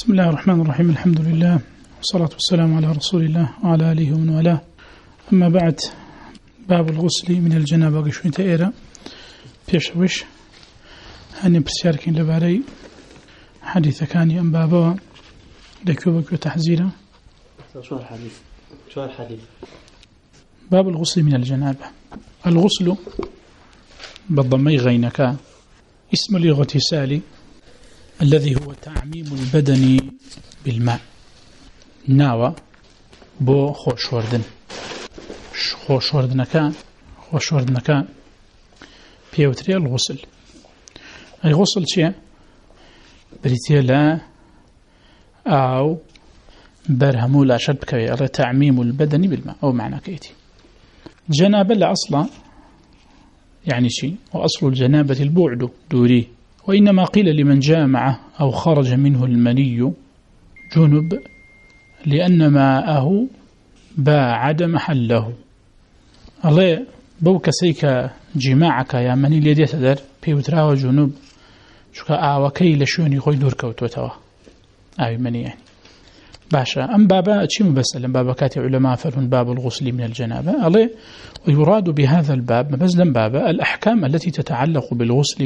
بسم الله الرحمن الرحيم. الحمد لله والصلاة والسلام على رسول الله وعلى آله ومن والاه. أما بعد، باب الغسل من الجنابة قشوين تأيرا بيشوش هني بسياركين لباري حديث كاني أم بابا لكوبك وتحزيرا. شو الحديث؟ باب الغسل من الجنابة. الغسل بالضمي غينك اسم الاغتسال الذي هو تعميم البدن بالماء. ناوى بو خوشوردنك بيوتري الغسل. أي غسل شيء بريتيا لا أو برهمو لا شرب كوي على تعميم البدن بالماء أو معنى كيتي. جنابة لا أصلا يعني شيء، وأصل الجنابة البعد دوري، وإنما قيل لمن جامع أو خرج منه المني جنب لأن ماءه باعد محله. الله بوك سيك جماعك يا مني ليدي تدر بيوتراو جنوب شكا آوكي لشوني خوي دور كوتوتوا آوي مني يعني باشا. أم بابا أتشي مبسل بابا كاتي علماء فرهن باب الغسل من الجنابة. الله ويراد بهذا الباب مبزلا بابا الأحكام التي تتعلق بالغسل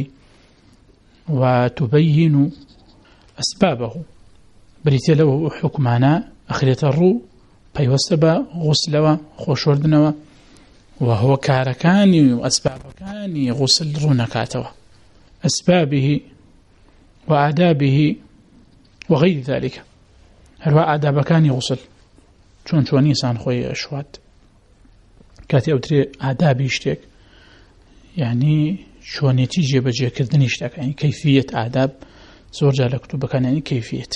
وتبين أسبابه. بريتي له حكمانا أخرية الرو بيوسبا غسلوا خوشوردنوا وهو كاركاني وأسبابكاني غسل رونكاتوا أسبابه وآدابه وغير ذلك. هل آدابكاني غسل شون إنسان خوي أشوات كاتي أوتري آدابي يشتك يعني شون يتيجي بجي كذن يشتك يعني كيفية آداب زور جالك كتبكان يعني كيفية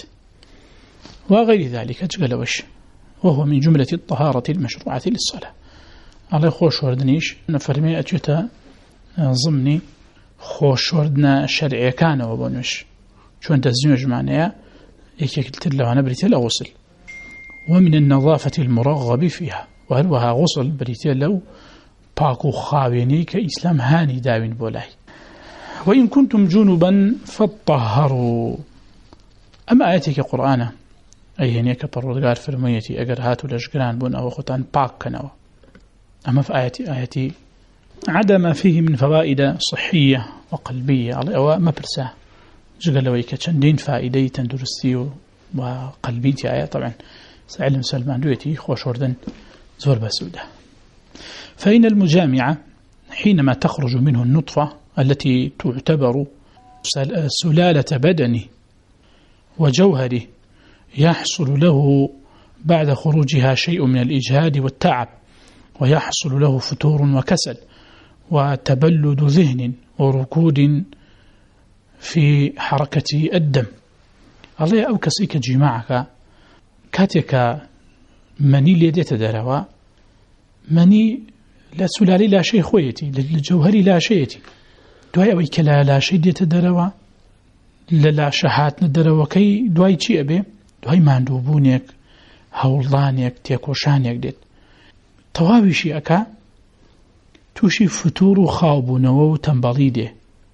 وغير ذلك أجقلوش، وهو من جملة الطهارة المشروعة للصلاة. على خوش وردنيش نفرمي أتيتا ضمني خوش وردنا الشرعي كان وبنوش شون تزيوج معناها يكتل له أنا بريتيل غسل. ومن النظافة المرغب فيها، وهلوها غسل بريتيل له باكو خاويني كإسلام هاني داوين بولاي. وإن كنتم جنبا فاطهروا. أما آياتك قرآن أي هنيك پروردگار فرميتي أجر هاتو لشجران بون أو خطان باك كنوا. أما في آياتي عدم فيه من فوائد صحية وقلبية على أو ما برساه جقل ويك تشندين فائدة تندرسي وقلبيتي آية طبعا سعلم سلمان دويتي خوش وردن زور بسودة. فإن المجامع حينما تخرج منه النطفة التي تعتبر سلالة بدنه وجوهره يحصل له بعد خروجها شيء من الإجهاد والتعب، ويحصل له فتور وكسل وتبلد ذهن وركود في حركة الدم. الله أو كسيك جماعك كاتك مني ليدي تدروا مني لا سلالي لا شيء خويتي للجوهري لا شيءتي دواي أوي كلا لا شيء دي تدروا لا شهات ندروا كي دواي شيء أبي دواي ماندوبونيك هولانيك تيكوشانيك ديت توابي شيء أكا توشي فتور خاوبونو تنباليده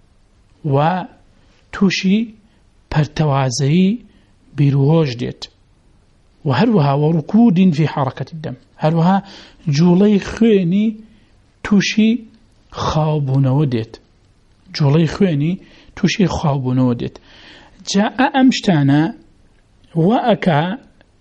وتوشي برتوازي بيروهوش ديت وهلوها وركود في حركة الدم. هلوها جولي خويني توشي خاوبونو ديت جولي خويني توشي خاوبونو ديت. جاء أمشتانا وأكا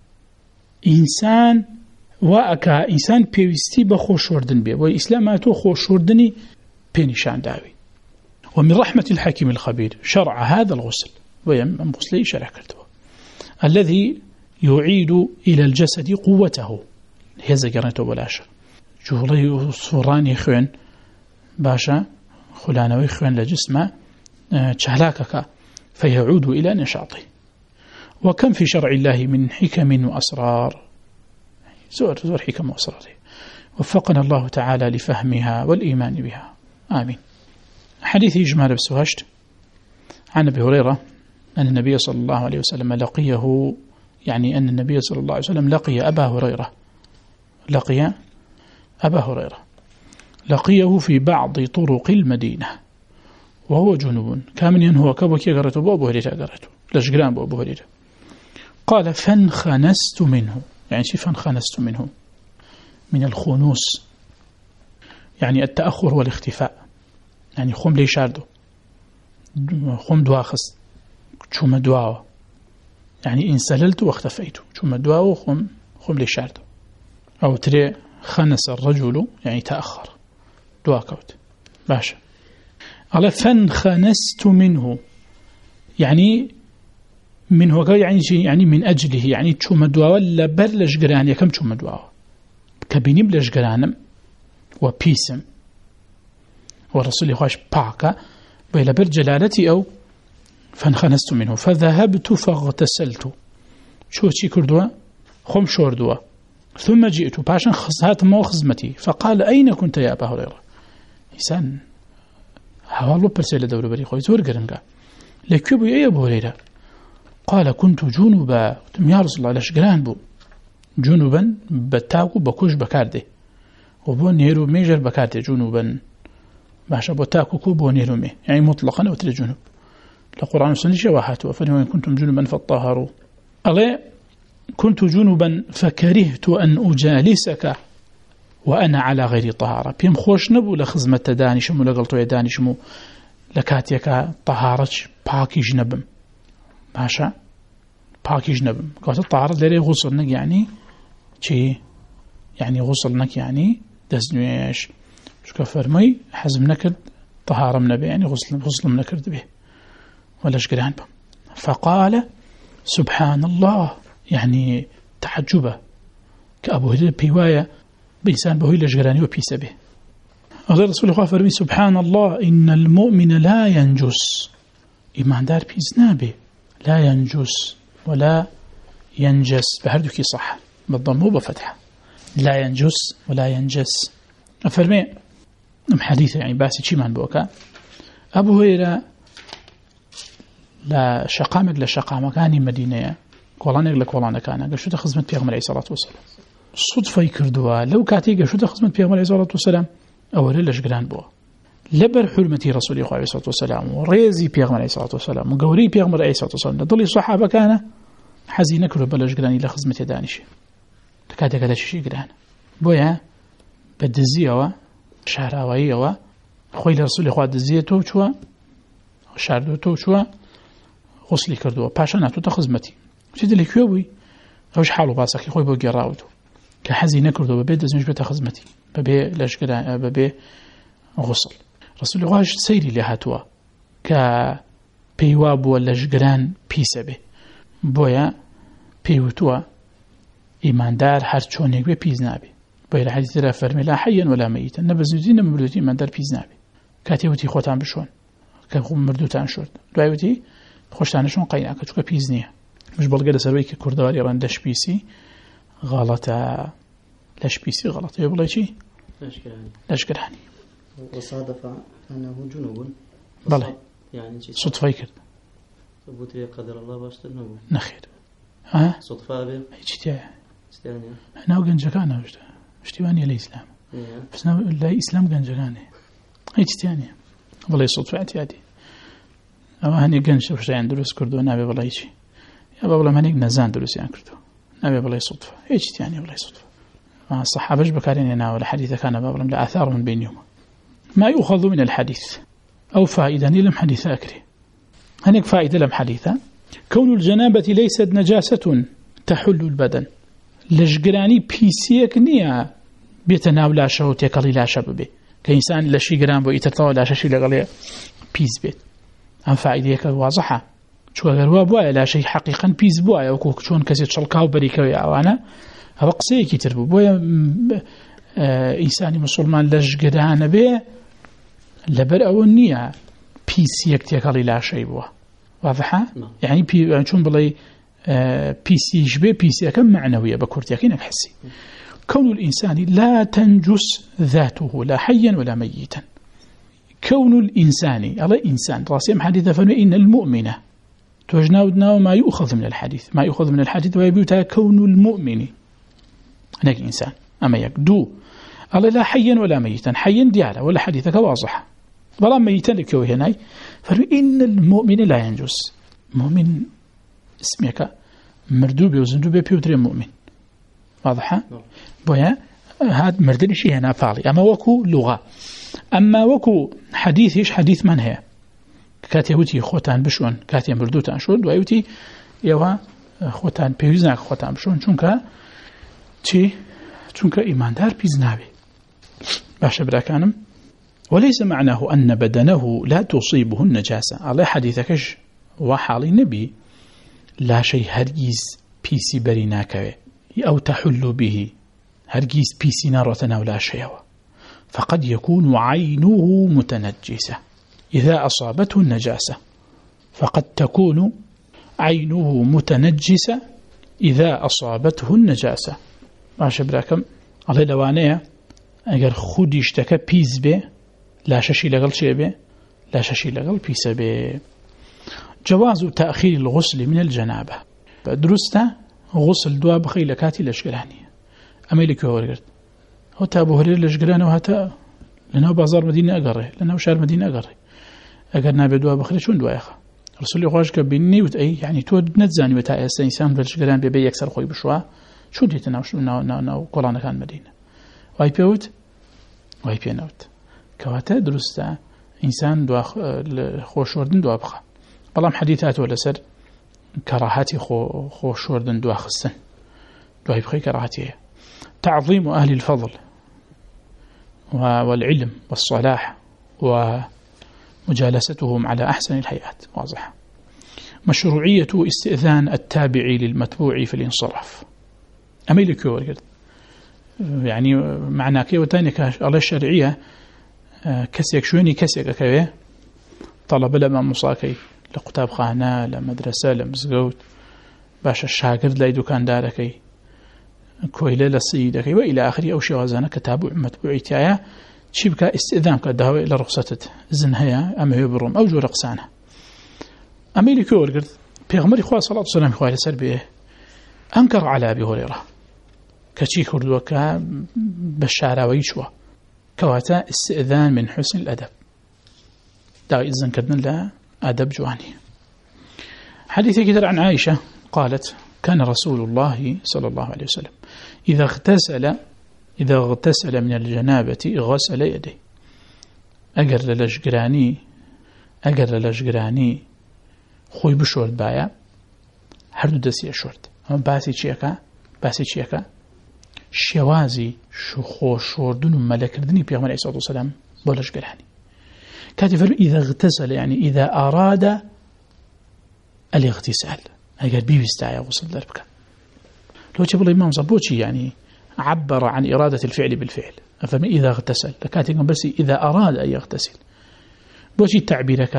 إنسان بيوستي بخوشوردن بي وإسلاماتو خوشوردني بينشان داوي. ومن رحمة الحكيم الخبير شرع هذا الغسل ويم غسلي شرع كرته الذي يعيد إلى الجسد قوته. هذا قرنته بلاشا جولي صوراني خوين باشا خلانوي خوين لجسمه تشهلاكك فيعود إلى نشاطه. وكم في شرع الله من حكم وأسرار زور حكم وأسراره وفقنا الله تعالى لفهمها والإيمان بها آمين. حديث إجمال بسوهشت عن أبي هريرة أن النبي صلى الله عليه وسلم لقيه، يعني أن النبي صلى الله عليه وسلم لقي أبا هريرة لقيه في بعض طرق المدينة وهو جنوب كامن هو كبكي قرته بأبو هريرة قرته لشقران بأبو هريرة قال فانخنست منه، يعني شي فانخنست منه؟ من الخنوس يعني التأخر والاختفاء، يعني خم لي شاردو خم دواخس شوم دواو، يعني انسللت واختفيت شوم دواو خم لي شاردو. أو تري خنس الرجل يعني تأخر دواكوت باشا. على فانخنست منه يعني منه يعني من أجله، يعني تشوم دواو لبر لشجران يكم تشوم دواو كبينيب لشجرانم وبيسم ورسول الله باكا بيلا بر جلالتي أو فانخنست منه فذهبت فاغتسلت شو تشي كردوا خم شوردوا ثم جئت باشا خزهات مو خزمتي فقال أين كنت يا أبا هريرة؟ إنسان حوالو برسل دور بري خوي زور قرنقا لكيبو يا أبو هريرة؟ قال كنت جنوبا يا رسول الله لشقران بو جنوبا بتاكو بكوش بكارده وبو نيرو ميجر بكارده جنوبا باشا بتاكو كو بو نيرو مي يعني مطلقا وتر جنوب القرآن والسنة شواحات وإن كنتم جنوبا فطهروا. ألا كنت جنوبا فكرهت أن أجالسك وأنا على غير طهارة بيم خوش نبو لخزمة دانشمو لقلتو دانشمو لكاتيك طهارتش باكي جنبم باشا باكي جنبم قلت الطهارة لري غسلنك يعني چي يعني غسلنك يعني دزنويش شكا فرمي حزم نكرد طهارة من به يعني غسل من نكرد به ولاش قران به. فقال سبحان الله يعني تعجبه كأبو هريرة بيوايا بإنسان بهوي لشقراني وبيس به. أغير رسول الله فرمي سبحان الله إن المؤمن لا ينجس، إيمان دار بيزنا به لا ينجس ولا ينجس بهردوكي صح بالضم هو بفتحة لا ينجس ولا ينجس. أفرمي حديث يعني باسي شيمان بوكا أبو هريرة لا شقامك لشقامك كاني مدينة كولانك لكولانك كان قال شو تخزمة بيغمر عليه الصلاة والسلام صدفة يكردوها لو كاتيك شو تخزمة بيغمر عليه الصلاة والسلام أولا لشقران بوا لبر حرمتي رسول الله عليه الصلاة والسلام وريزي بيغمر عليه الصلاة والسلام وقوري بيغمر عليه الصلاة والسلام لضل الصحابة كان حزين كرب لشقراني لخزمة دانشي لكاتيك لشي قران بويا بدزيوا شهراويوا خويل رسول الله دزيتو شو شاردوتو شو غسلي كردوه باشا ناتو تخزمتي شد اللي كيوبي اوش حالو باسكي خوي بو قراوتو كحزي نكردو ببيت دزمش بتخزمتي ببي لاشقرا ببي غسل رسول الله سيري لهاتوا ك بيواب ولا شقران بيسبه بويا بيوتوا ايماندار هر چونيك بي بيزنابي بويا حديث را فرمي لا حيا ولا ميتا نبزودين مردوتي ايماندار بيزنابي كاتيوتي خوتان بشون كخو مردوتان شورد دوايوتي خوشتانشون قيناك چوكا پیز نیه مش بلقى لسروي كردواري ران دش بيسي غلطة لش بيسي غلطة يبغى شيء لش كرهني وصادف أنه جنوب بلى يعني صدفة يكرد ثبوت قدر الله باش النوم نخير ها صدفة به اجتيا استانيا أنا وجنجكانه اشتواني الإسلام بس لا إسلام جنجكانه اجتياني والله صدفة اعتيادي أما هني جنش وش عند دروس كردو نبي والله شيء يا بابا ما نيجي نزان دروس يعني كردو نبي والله صدفة إيش يعني والله صدفة الصحابة بكارين هنا ولا حديث كان بابا لا آثار من بينهم ما يؤخذ من الحديث أو فائدة لم حديث أكره هناك فائدة لم حديثة كون الجنابة ليست نجاسة تحل البدن لجراني بيسيك نيا بيتناول شهوتي كلي لا شببه كإنسان لشي جرام بيتطاول لا شيء لغليه بيس بيت أم فائدة واضحة شو أجر بوا لا شيء حقيقا بيس بوا أو كون كسيت شلكاو بريكا وأنا هذا قصي كتير بوا إنسان مسلمان لجران به لبر أو النية بيس يكتيكالي لا شيء بوا واضحة يعني شون بلاي بيس يشبه بيس كم معنوية بكورتيا كينك حسي كون الإنسان لا تنجس ذاته لا حيا ولا ميتا كون الإنسان على إنسان راسم حديث فإن المؤمنة توجناودنا ما يؤخذ من الحديث ما يؤخذ من الحديث ويبيتها كون المؤمن هناك إنسان أما يكدو على لا حيا ولا ميتا حيا ديالا ولا حديثك واضحة ولا ميتا لكوه هناي فإن المؤمن لا ينجس مؤمن اسمك مردوو بێ و زیندوو بێ پێوترێ مؤمن واضحة بۆیە هاد مردنیشی هێنا پاڵی ئەمە وەکو لوغا ئەمما وەکو حەدیثیش حەدیثمان هەیە کاتێ وتی خۆتان بشۆن کاتێ مردووتان شۆ دوای وتی ئێوە خۆتان پێویست ناکە خۆتان بشۆن چونکە ئیماندار پیس نابێ باشە براکانم وليس معناه أن بدنه لا تصيبه النجاسة على حديثكش وحالي نبي لا شيء هرجيز بيسي بريناكوي أو تحل به هرجيز بيسي نارتنا ولا شيء فقد يكون عينه متنجسة إذا أصابته النجاسة فقد تكون عينه متنجسة إذا أصابته النجاسة ماشي براكم على لوانية أجر خودي اشتكى بيس به لا ششي لغل شيء به لا ششي لغل بيس به جواز تأخير الغسل من الجنابة درسته غسل دوا بخي لكاتي لشقراني أما لك هو هو تابو هرير لشقرانه وهتا لأنه بازار مدينة أقري لأنه شهر مدينة أقري أقرنا بدوا بخي شون دوا يخا رسول الله خواهش كبيني وتأي يعني تو نتزاني وتأي إنسان بالشقران بيبي يكسر خوي بشوا شو ديت ناو قرآن كان مدينة واي بيوت واي بينوت كواتا درسته إنسان دوا خوش وردن دوا بخا بلام حديثات ولا سر كراهاتي خوش وردن دوا خصن دوا بخي كراهاتي تعظيم أهل الفضل والعلم والصلاح ومجالستهم على أحسن الهيئات واضحة مشروعية استئذان التابع للمتبوع في الانصراف أميلك يورد يعني معنى كي وتاني الله الشرعية كسيك شويني كسيك كوي طلب لما مصاكي لقطاب خانة لمدرسة لمزقوت باش الشاكرد لا يدوكان داركي كويلة لسيدكي وإلى آخره أو شوازانا كتابع متبوعي تايا شبك استئذان كدهوي إلى رخصة زنهيا أما يبرم أو جو رقصانة أميلي كورقرد بيغمري خواه صلى الله عليه وسلم خواه لسر بيه أنكر على أبي هريرة كشي كردوكا بالشعراوي شوا كواتا استئذان من حسن الأدب دا إذن كدنا لا أدب جواني حديث كتر عن عائشة قالت كان رسول الله صلى الله عليه وسلم إذا اغتسل من الجنابة غسل يديه أجر للجراني خوي بشورت بايا هردو دسي شورت هم باسي چيكا شوازي شخو شوردن ملكردني بيغمر عليه الصلاة والسلام بولش جراني كاتب إذا اغتسل يعني إذا أراد الاغتسال أجر بيستعي غسل دربك لو تقول الإمام زبوتشي يعني عبر عن إرادة الفعل بالفعل فمن إذا اغتسل لكاتب بس إذا أراد أن يغتسل بوشي تعبيرك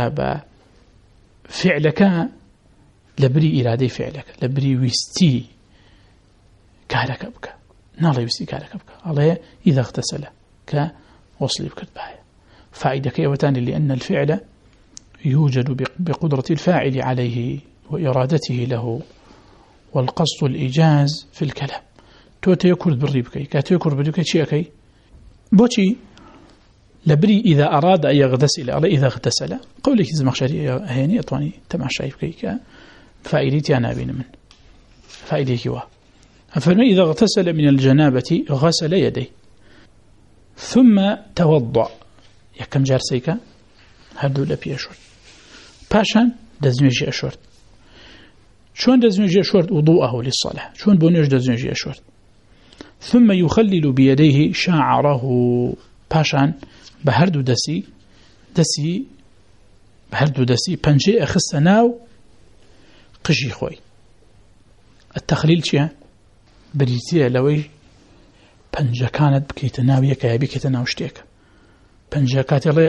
فعلك لبري إرادة فعلك لبري ويستي كارك بك نالي ويستي كارك بك الله إذا اغتسل كغسل بك باية فائدة كيوتان لأن الفعل يوجد بقدرة الفاعل عليه وإرادته له والقصد الإيجاز في الكلام توتا يكرد بالريبكي كاتو يكرد بالريبكي شيئكي بوشي لبري إذا أراد أن يغتسل على إذا اغتسل قولك الزمخشري هيني أطواني تمع شايفكي فائدتي أنا بين من فائدتي هو فما إذا اغتسل من الجنابة غسل يديه ثم توضأ يكم جارسيكا هردو لبي أشورت باشان دزنجي أشورت شون دزنجي أشورت وضوءه للصلاة شون بونيش دزنجي أشورت ثم يخلل بيديه شعره باشان بهردو دسي بهردو دسي بنجي أخستناو قشي خوي التخليل شيء بريتيا لوي بنجا كانت بكيتناو يكا بكيتناو اشتيك بنجا كاتل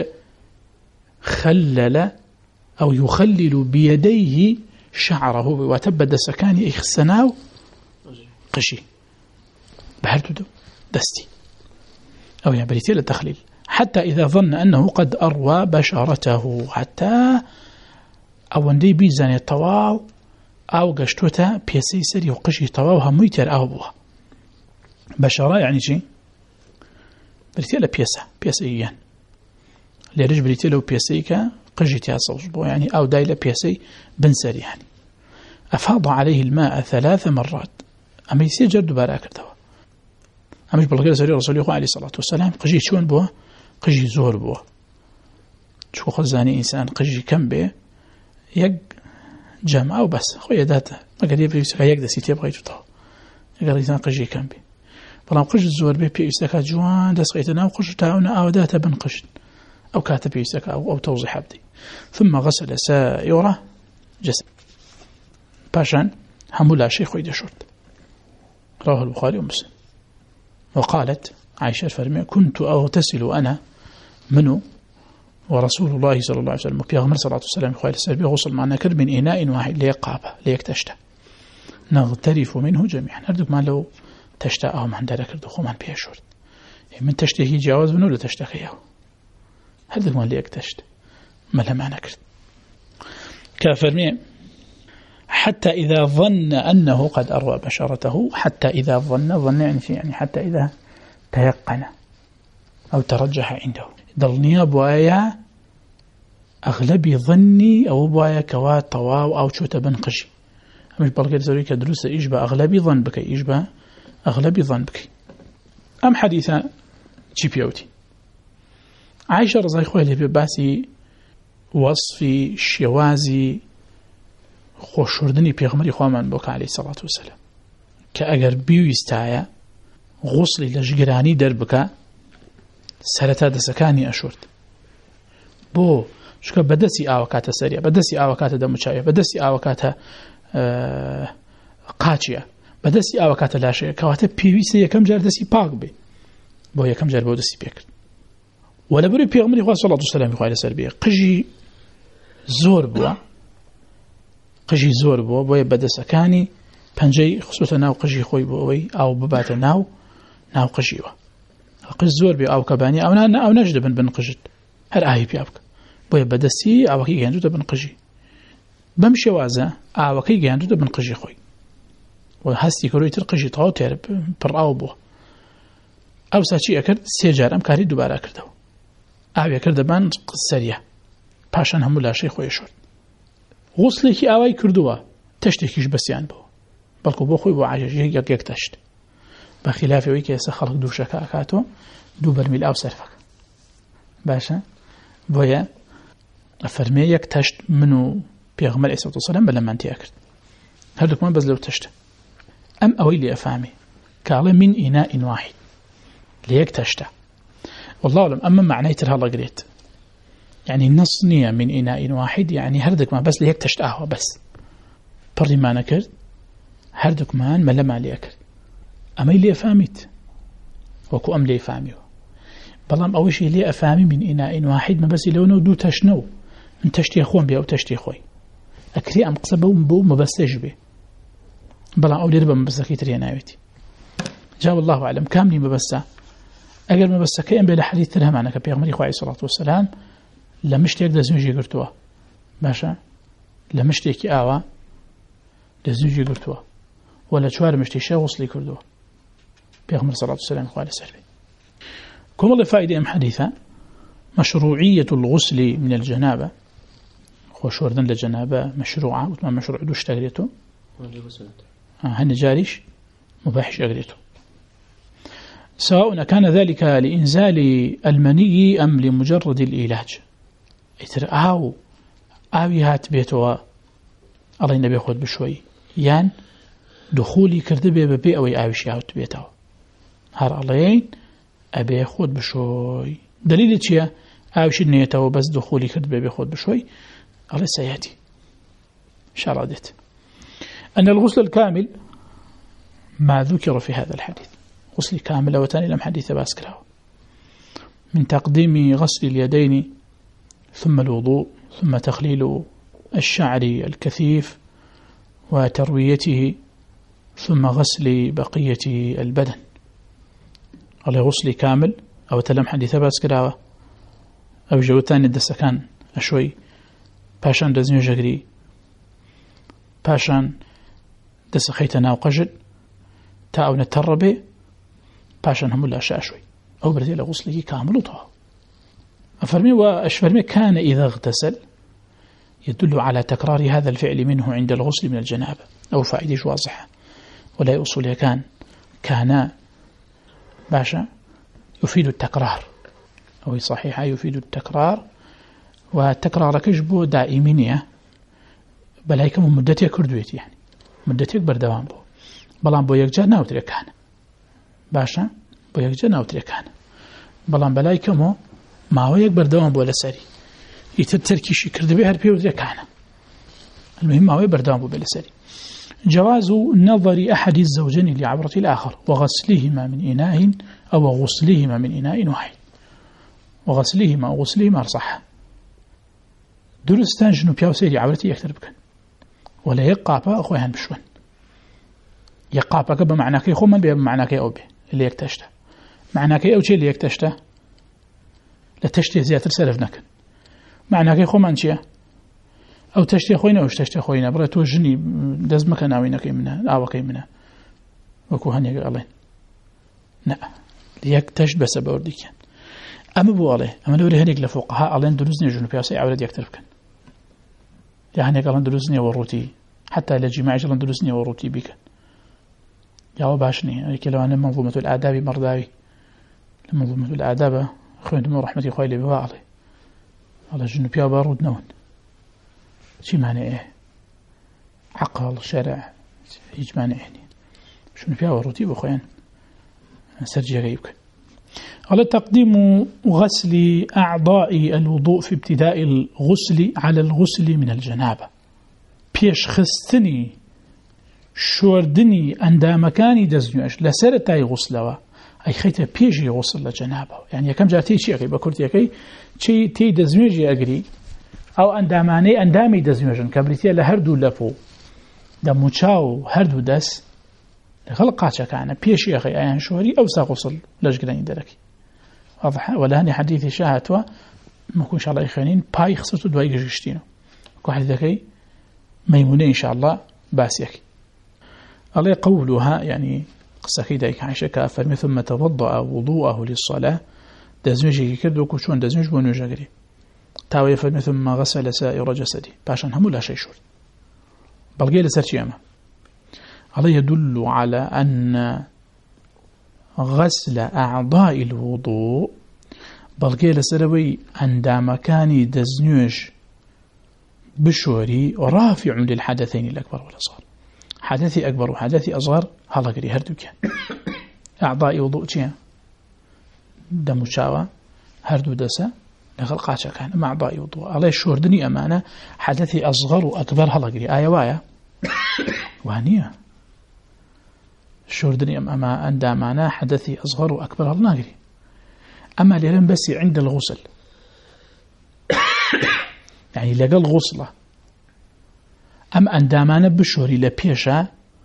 خلل أو يخلل بيديه شعره وتبدأ سكاني إخسناو قشي بهردو دستي أو يعني بريتيا للتخليل حتى إذا ظن أنه قد أروى بشرته حتى أو أندي بيزاني الطواو أو قشتوتا بيسي سري وقشي طواو هميتر أو بوها بشرة يعني شيء بريتيا بيسا إيان ليرج بريتيا لو بيسيكا قشي تياسوش بو يعني أو دايلا بيسي بنسري يعني أفاض عليه الماء 3 مرات أما يسجر دوباره كردوا أمش بلغير سري رسول الله عليه الصلاة والسلام قجي شون بوه قجي زور بوه شو خزاني إنسان قجي كم به يق جمع أو بس خويا داته ما قد يبي يسقى يقدر سيتيب غير تطاو يقدر إنسان قجي كم به بلام قجي زور به بيستكى جوان دس غيتنا وقجي تاعنا أو داته بنقجد أو كاتب يستكى أو توضيح عبدي ثم غسل سائره جسد باشان حمولا شيخ ويدا شرط رواه البخاري ومسلم. وقالت عائشة الفرمية كنت أغتسل أنا منه ورسول الله صلى الله عليه وسلم في غمر صلى الله عليه وسلم خير السلبي غسل معنا كر من إناء واحد ليقابه ليكتشته نغترف منه جميعا هردك ما لو تشتا أو من دارك الدخول من بيه شرط من تشتهي جواز منه لتشتخيه هردك ما ليكتشت ما لما نكرت كافرمية حتى إذا ظن أنه قد أروى بشرته حتى إذا ظن يعني حتى إذا تيقن أو ترجح عنده ضلني بوايا أغلبي ظني أو بوايا كوا طواو أو شوت بنقشي مش بلقي ذلك دروس إجبا أغلبي ظن بك إجبا أغلبي ظن بك أم حديثا جيبيوتي عائشة رضي الله عنها بباسي وصفي شوازي خوشوردنی پیغمبری خوامان بوک علیه الصلاة والسلام که اگر بیویستایە غسلی لەژگرانی دەربکە سەرەتا دەسەکانی ئەشورد بۆ چونکە بەدەستی ئاوەکاتە سەریە بەدەستی ئاوەکاتە دەموچاویە بەدەستی ئاوەکاتە قاچیە بەدەستی ئاوەکاتە لاشەیە کەواتە پێویستە یەکەم جار دەستی پاک بێ بۆ یەکەم جار بۆ دەستی پێکرد و لەبەروی پیغمبری خوا صلی الله علیه وسلم خوای لەسەر بێ قژی زۆر بووە قژی زۆر بووە بۆیە بەدەسەکانی پەنجەی خسوتە ناو قژی خۆی بۆ ئەوەی ئاو بباتە ناو قژیوە قژ زۆر بێ ئاوکەبانی ئەو نەش دەبن بن قژت هەر ئاوی پیا بکە بۆیە بەدەستی ئاوەکەی گەیاندوتە بن قژی بەم شێوازە ئاوەکەی گەیاندوتە بن قژی خۆی و هەستی کەروی تر قژی تەواو تێر پڕ ئاو بووە ئەوسا چی ئەکرد سێ جار ئەم کاری دووبارە کردەوە ئاوێکرد دەبان سەریە پاشان هەموو لاشەی خۆی شۆرد غسلێکی ئاوای کردووە تەشتێکیش بەسییان بوو بەڵکو بۆ خۆی بۆ عاجزی یەک تەشت بە خلافەوەی کە ئێستا خەڵک دووشەکە ئەکاتەوە دوو بەرمیل ئاو سەرفەکە باشە بۆیە ئەفەرمێ یەک تەشت من و پێغەمبەر عەلەیهی سەڵاتو وسەلام بەلەمانتیا کرد هەردووکمان بەس لەو تەشتە ئەم ئەوەی لێ ئەفامی کاڵێ من ئیناء واحد لە یەک تەشتە والله أعلم أما معنى ترها قريت يعني النص نية من إناء واحد يعني هردك ما بس ليك تشتاهوا بس بري ما نكر هردك مان ما لما ليكر أما اللي أفهمت وكو أم لي أفهميه بلام أول شيء لي أفهمي من إناء واحد ما بس لونه دو تشنو من تشتي أخوان بي أو تشتي أخوي أكري أم قصبه بو ما بس تجبه بلام أولي ربا ما بس كيتري ناويتي جاء الله أعلم كاملي ما بس أجر ما بس كأن بلا حديث ترهم عنك بيغمري عليه الصلاة والسلام لمشتێک دەزوجی گرتووە باشە لە مشتێکی ئاوا دەزوجی گرتووە و لە چوار مشتێکیشە غسلی کردووە پێغەمبەر صلی الله علیه وسلم خوای لەسەر بێ كمال فائدة أم حديثة مشروعية الغسل من الجنابة خوشوردن للجنابة مشروعة وتما مشروع دوش تقريته هنجاريش مباحش أقريته سواء كان ذلك لإنزال المني أم لمجرد الإيلاج يتر آوي هات بيتوا الله النبي يخوض بشوي يان دخولي كردبي ببي أو آويش هات بيتوا هار اللهين أبي يخوض بشوي دليل تشيا آويش النيتوا بس دخولي كردبي بيخوض بشوي الله سيأتي شردت أن الغسل الكامل ما ذكر في هذا الحديث غسل كامل وتاني لم حديث باسكره من تقديم غسل اليدين ثم الوضوء ثم تخليل الشعر الكثيف وترويته ثم غسل بقية البدن على غسل كامل أو تلم حديث باسكره أو جوتاني الدسكان أشوي باشان دزنيو جغري باشان دسخيتنا وقجد تاو نتربي باشان هم لا شاشوي أو بردي لغسله كامل وطهر أفرمي وأشفرمي كان إذا اغتسل يدل على تكرار هذا الفعل منه عند الغسل من الجنابة أو فائدة واضحة ولا يؤصل كان باشا يفيد التكرار أو صحيحة يفيد التكرار والتكرار كجبو دائمينية بل هيك من مدتي كردويت يعني مدتي بردوام بو بلان بو يكجا ناوتري كان باشا بو يكجا ناوتري كان بلان بلاي كمو ما هو يكبر دوام بو لسري يتتركيشي كردبي هربي وتري كان المهم ما هو يكبر دوام بو لسري جواز نظر أحد الزوجين لعورة الآخر وغسلهما من إناء أو غسلهما من إناء واحد وغسلهما صح درستان جنو بياو سيري عورتي يكتر بكن ولا يقابا أخويهان بشون يقابا كبا معناكي خوما بيا بمعناكي أو بي اللي يكتشته معناكي أو شيء اللي يكتشته لتشتيه زيادة سلف نكن معناكي خوما انشيه أو تشتي خوينا أو تشتي خوينا برا توجني دز مكان أوينك منها أو كي وكوهن يقالين لا ليكتشت بس بورديك أما بو عليه أما لو رهنيك لفوقها علين دروزني جنوب ياسي عورد يكتر بكن يعني قالن دروزني وروتي حتى لجماعة قالن دروزني وروتي بكن يا باشني كلو أنا منظومة الآداب مرضاوي منظومة الآداب خوين من رحمتي خويلي بواعلي على جنوب يا بارود نون شي معنى إيه عقل شرع إجماع يعني شنو فيها وروتي بخوين سرجي غيبك على تقديم غسل أعضاء الوضوء في ابتداء الغسل على الغسل من الجنابة بيش خستني شوردني أندامكاني دزنيوش لسرتاي غسلوا أي خيتا بيجي غسل الجنابة يعني كم جاتي شيء غيبا كورتي كي شيء تي دزنيوجي أجري أو أندامي دزنيوجن كبريتيا لهردو لفو دموچاو هردو دس خلقاتش كان بيشي أخي أيان شوري أو ساغسل لجقلين دركي واضح ولا هني حديثي شاهدوا ما كون شاء الله إخوانين باي خسرتو دواي جشتينو كو حديثكي ميمونة إن شاء الله باسيك الله قولها يعني قصة دايك عائشة كافرمي ثم توضأ وضوءه للصلاة دزنجي كردو كوشون دزنج بونو جاقري تاوي فرمي ثم غسل سائر جسدي باشان همو لا شيء شور بلغي لسرشي أما الله يدل على أن غسل أعضاء الوضوء بلغي لسروي عندما كان دزنيوش بشوري رافع للحدثين الأكبر والأصغر حدثي أكبر وحدثي أصغر هلا قري هردو كان أعضاء وضوء كان دم شاوى هردو دسا لخلقاتها كان مع أعضاء وضوء الله يشوردني أمانة حدثي أصغر وأكبر هلا قري آية وايا وهنية شوردني أما أندى معنا حدثي أصغر وأكبر هلا قري أما لرن بس عند الغسل يعني لقى الغسلة أم أندامانا بشوري لبيشا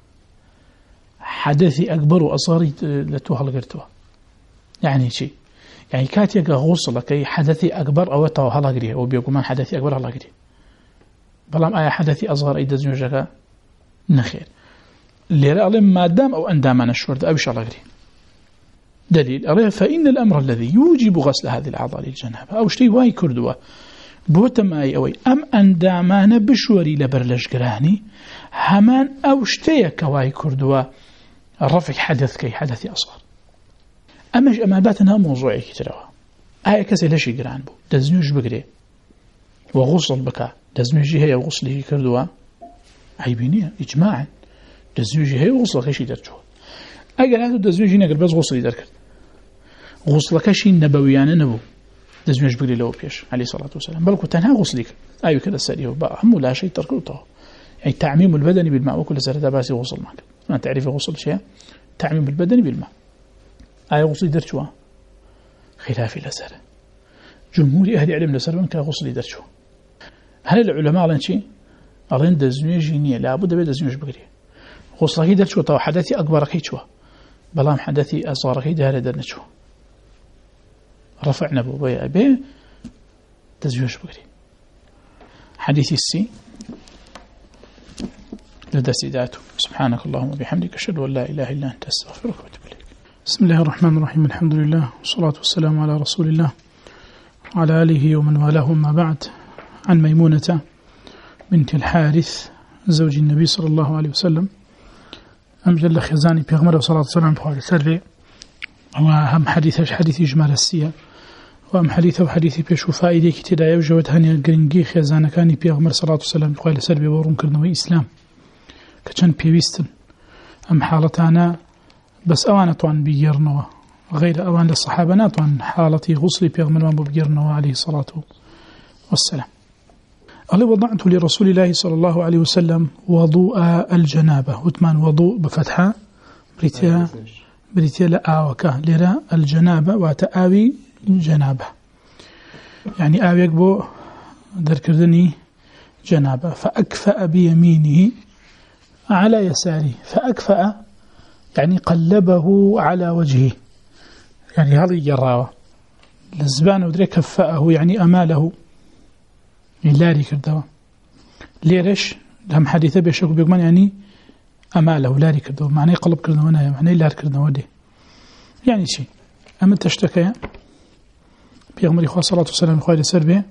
حدثي أكبر وأصغر لتوها لقرتوها يعني شيء يعني كاتي غسلة كي حدثي أكبر أو توها لقريه أو بيقومان حدثي أكبر لقريه بلام آية حدثي أصغر أي دزنجك نخير لرأى ما دام أو أندامانا الشورد أبش لقريه دليل أريه فإن الأمر الذي يوجب غسل هذه الأعضاء للجنابة أو شيء واي كردوه بوتم أي أوي أم أندامان بشوري لبرلشقراني همان أو شتيك واي كردوا الرفع حدث كي حدث أصغر أما باتنا موضوعي كتروا آية كسي لشي قران بو دزنيوش بقري وغسل بكا دزنيوشي هي وغسله كردوا عيبينية إجماعا دزنيوشي هي وغسل كيشي درجوه أقل هذا دزنيوشي نقل بس غسلي دركت غسل كيشي نبويان نبو دزنيوش بقري له بيش عليه الصلاة والسلام بل كنتها غسلك أيوة كذا سريه بقى هم لا شيء تركته يعني تعميم البدن بالماء وكل سنة باسي غسل معك ما تعرف غسل شيء تعميم البدن بالماء آية غسل درجوا خلاف الأسر جمهور أهل علم الأسر من كغسل درجوا هل العلماء على شيء على دزنيوش جينية لابد بدزنيوش بقري غسله درجوا طو حدثي أكبر كيشوا بلام حدثي أصغر كيده هذا درجوا رفعنا بوبايا أبي تزويج بقري حديث السي لدى سيداته سبحانك اللهم وبحمدك أشهد أن لا إله إلا أنت أستغفرك وأتوب إليك. بسم الله الرحمن الرحيم الحمد لله والصلاة والسلام على رسول الله وعلى آله ومن والاه ما بعد. عن ميمونة بنت الحارث زوج النبي صلى الله عليه وسلم أمجل خزاني بيغمر صلى الله عليه وسلم بخوال سري وهم حديث إجمال السيا وهم حديث بيشو فائدة كتير يوجد هني قرنجي خزانة كاني بيغمر صلى الله عليه وسلم بخوال سري بورون كرنوي إسلام كتشان بيويستن أم حالتانا بس أوانا طوان بيجرنوا غير أوان للصحابة ناطوان حالتي غسل بيغمر وان بيجرنوا عليه الصلاة والسلام. قال وضعت لرسول الله صلى الله عليه وسلم وضوء الجنابة وثمان وضوء بفتحة بريتيا لآوكا لرا الجنابة وتآوي جنابة يعني آويك بو دركردني جنابة فأكفأ بيمينه على يساره فأكفأ يعني قلبه على وجهه يعني هذه جراوة لزبان ودري كفأه يعني أماله لاري كردوا ليرش هم حديثة بيشوك بيقمان يعني أماله لاري كردوا معنى قلب كردوا ونايا معنى لار كردوا ودي يعني شيء أما تشتكي بيغمر إخوة صلاة والسلام إخوة لسربي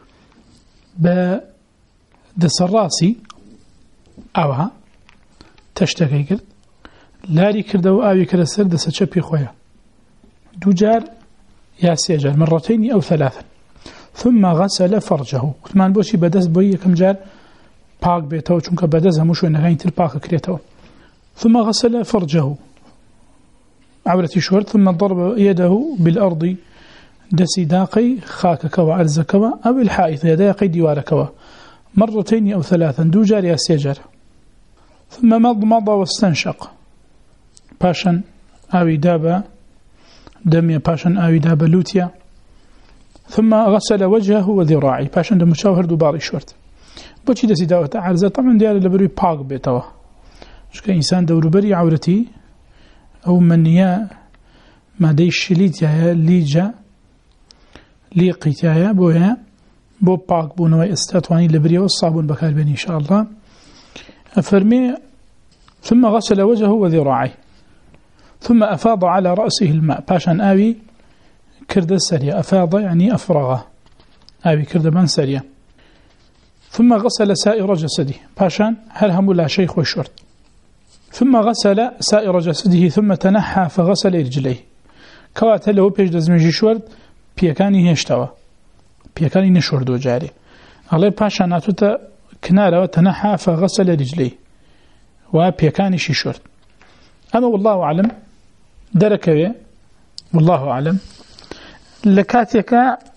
بدس الراسي أوها تشتكي كرد لاري كردوا آوي كرسر دس شبي إخوة دوجار يا سيجار مرتين أو ثلاثا ثم غسل فرجه وثمان بوشي بدس بوي كم جار باق بيته چونك بدس هموش ونغاين تر باق كريته ثم غسل فرجه عورتي شور ثم ضرب يده بالأرض دسي داقي خاكك وأرزكوا أو الحائط يداقي ديواركوا مرتين أو ثلاثا دوجار يا سيجار ثم مضمض واستنشق باشا آوي دابا دمي باشا آوي دابا لوتيا ثم غسل وجهه وذراعي باشا دم مشاور دوباري شورت بوشي دسي داوة عرزة طبعا ديال لبروي باق بيتوا شكا إنسان دورو بري عورتي أو منيا ما ديش شليتيا ليجا ليقيتيا بويا بو باق بو نوي استاتواني لبري والصابون بكار بني إن شاء الله أفرمي ثم غسل وجهه وذراعي ثم أفاض على رأسه الماء باشا آوي كرد سريع أفاض يعني أفرغ آوي كرد من سريع ثم غسل سائر جسده باشا هل هم لا شيخ والشرط ثم غسل سائر جسده ثم تنحى فغسل رجليه كوات له بيج دزمجي شورد بيكاني هشتوا بيكاني نشورد وجاري الله باشا ناتوتا كنارة وتنحى فغسل رجليه وبيكاني شورد أما والله أعلم دركوي والله أعلم لكاتك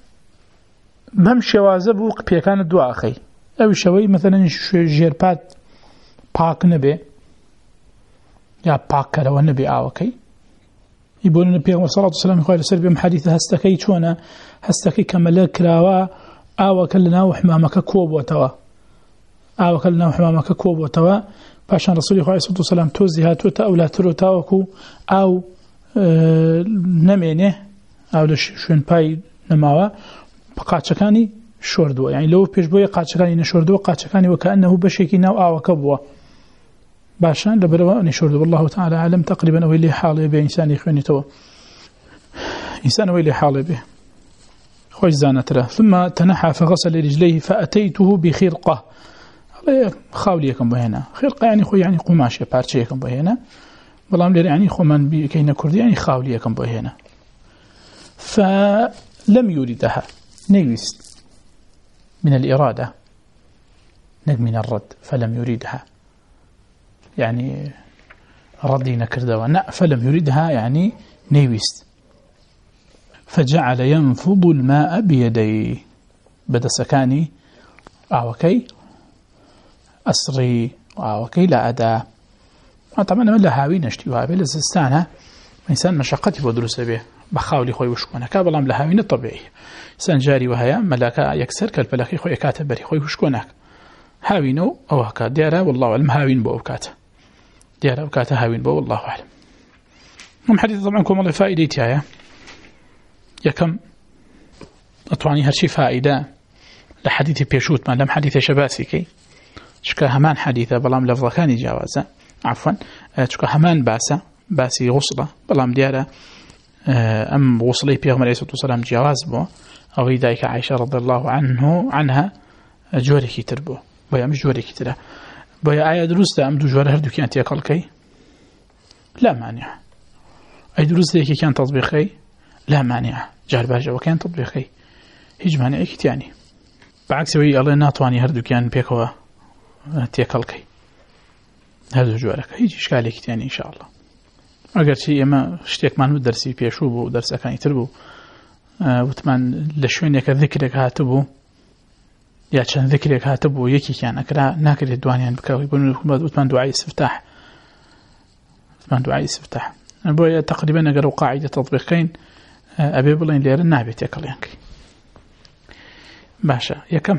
بمشي وازب بيكان الدعاء أخي أو شوي مثلا جيربات باك نبي يا باك لو النبي آوكي يقول النبي صلى الله عليه وسلم يقول سربي محادث هستكي شونا هستكي كملك راوا آوك لنا وحمامك كوب وتوا آوك لنا وحمامك كوب وتوا باشان رسول الله صلى الله عليه وسلم توزيها توتا أو لا تروتا وكو أو نمينه أو لشون باي نماوا قاتشكاني شوردوا يعني لو بيش بوي قاتشكاني نشوردوا قاتشكاني وكأنه بشيكي نوع أو كبوا باشان لبروا نشوردوا والله تعالى عالم تقريبا أو اللي حاله به إنسان يخوني توا إنسان اللي حاله به خوش زانتره ثم تنحى فغسل رجليه فأتيته بخرقة خاوليكم بهنا خرقة يعني خو يعني قماشة بارشيكم بهنا والله يعني خو من بكينا كردي يعني خاوليكم بهنا فلم يريدها نيست من الإرادة من الرد فلم يريدها يعني ردينا كردوا فلم يريدها يعني نيست فجعل ينفض الماء بيديه بدا سكاني أوكي أسري وكي لا أداء طبعا من لهاوي نشتي وهابي لزستانها إنسان مشقتي ودرس به بخاولي خوي وشكونا كابل أم لهاوي الطبيعي إنسان جاري وهيا ملاكا يكسر كالبلاكي خوي كاتبري خوي وشكوناك هاوينو أو هكا ديارة والله أعلم هاوين بو أوكاتا ديارة أوكاتا هاوين بو والله أعلم هم حديث طبعا كم الله فائدتي هيا يكم أطواني هرشي فائدة لحديث بيشوت ما لم حديث شباسي كي شكا همان حديثة بلام لفظة كان جاوزة عفوا شكا همان باسي غصلة بلام ديارة أم غصلي بيغمر عليه الصلاة والسلام جواز بو أو ذلك عائشة رضي الله عنها جوري كي تربو بۆیە ئەم ژۆرێکی ترە بۆیە ئایا دروستە ئەم دوو ژۆرە هەردووکیان تێکەڵکەی لا مانع ئەی دروستە یەکێکیان تەطبیقەی لا مانع جار باشەوەکەیان تەطبیقەی هیچ مانعێکی تیانی بەعکسەوەی ئەڵێ ناتوانانی هەردووکیان پێکەوە تێکەڵکەی هەردوو ژۆرەکە هیچ ئیشکالێکی تیانی ئینشاءالله ئەگەرچی ئێمە شتێکمان و دەرسی پێشوو بوو دەرسەکانی تر بوو وتمان لە شوێنێکە ذکرێک هاتبوو یا چەند ذکرێک هاتبوو یەکێکیان ئەکرا ناکرێت دوانیان بکەوەی وتمان دوعای استفتاح بۆیە تقریبا ئەگەر و قاعدە تطبیقین ئەبێ بڵین لێرە نابێت تێکەڵیانکەی باشا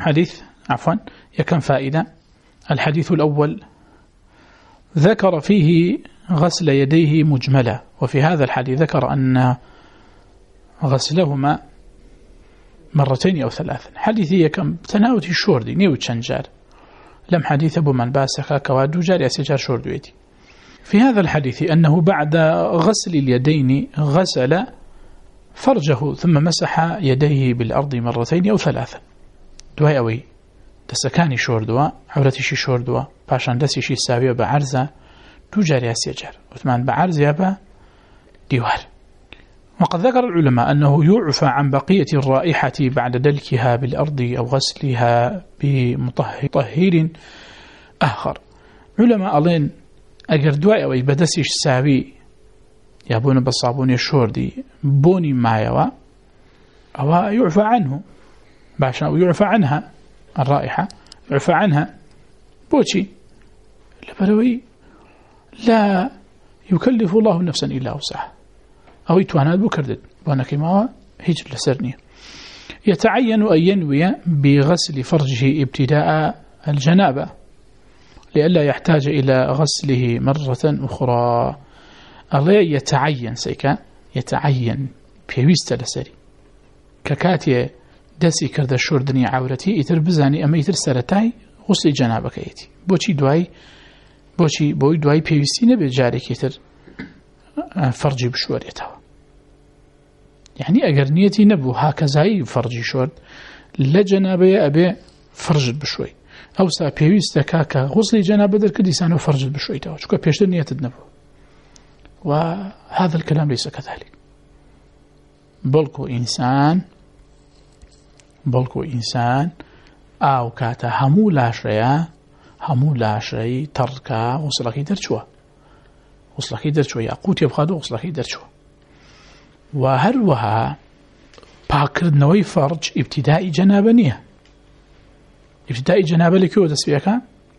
يكم فائدة الحديث الأول ذكر فيه غسل يديه مجملة وفي هذا الحديث ذكر أن غسلهما مرتين أو ثلاثا حديثي يكم تناوتي الشوردي نيو تشنجار لم حديث أبو من باسخا كوادو جاري أسجار شوردويتي في هذا الحديث أنه بعد غسل اليدين غسل فرجه ثم مسح يديه بالأرض مرتين أو ثلاثا دوای ئەوەی دەستەکانی شۆردووە عورەتیشی شۆردووە پاشان دەستیشی ساویە بە عەرزە دوو جار یا سێ جار وتمان بە عەرز یا بە دیوار وقد ذكر العلماء أنه يعفى عن بقية الرائحة بعد دلكها بالأرض أو غسلها بمطهر آخر علماء ألين أجر دوای ئەوەی بە دەستیش ساوی یا بوون بە صابونی شۆردی بۆنی مایەوە ئەوە يعفى عنه باشا ويعفى عنها الرائحة يعفى عنها بوشي لبروي لا يكلف الله نفسا إلا وسعها أو يتوانات بكردد وانا كما هيج لسرني يتعين أن ينوي بغسل فرجه ابتداء الجنابة لئلا يحتاج إلى غسله مرة أخرى الله يتعين سيكا يتعين بيويست لسري ككاتي دەستی کردە شۆردنی عورەتی ئیتر بزانی ئەمە ئیتر سەرەتای غوسلی جەنابەکەیەتی بۆی دوای پێویستی نەبێت جارێکی تر فەرجی بشوارێتەوە یعنی ئەگەر نیەتی نەبوو هاکەزایی فەرجی شۆرد لە جەنابەیە ئەبێ فەرجت بشوی ئەوسا پێویستە کە غوسلی جەنابە دەرکردی سانەوە فەرجت بشویتەوە چونکە پێشتر نیەتت نەبوو وهذا الكلام ليس كذلك بەڵکو ئینسان ئاو کاتە هەموو لاشەی تەڕکە غوسڵەکەی دەرچووە یا قووتێ بخات و غوسڵەکەی دەرچووە و هەروەها پاکردنەوەی فەرج ئیبتیدای جەنابە نییە ئیبتیدای جەنابە لەکوێوە دەست پێکە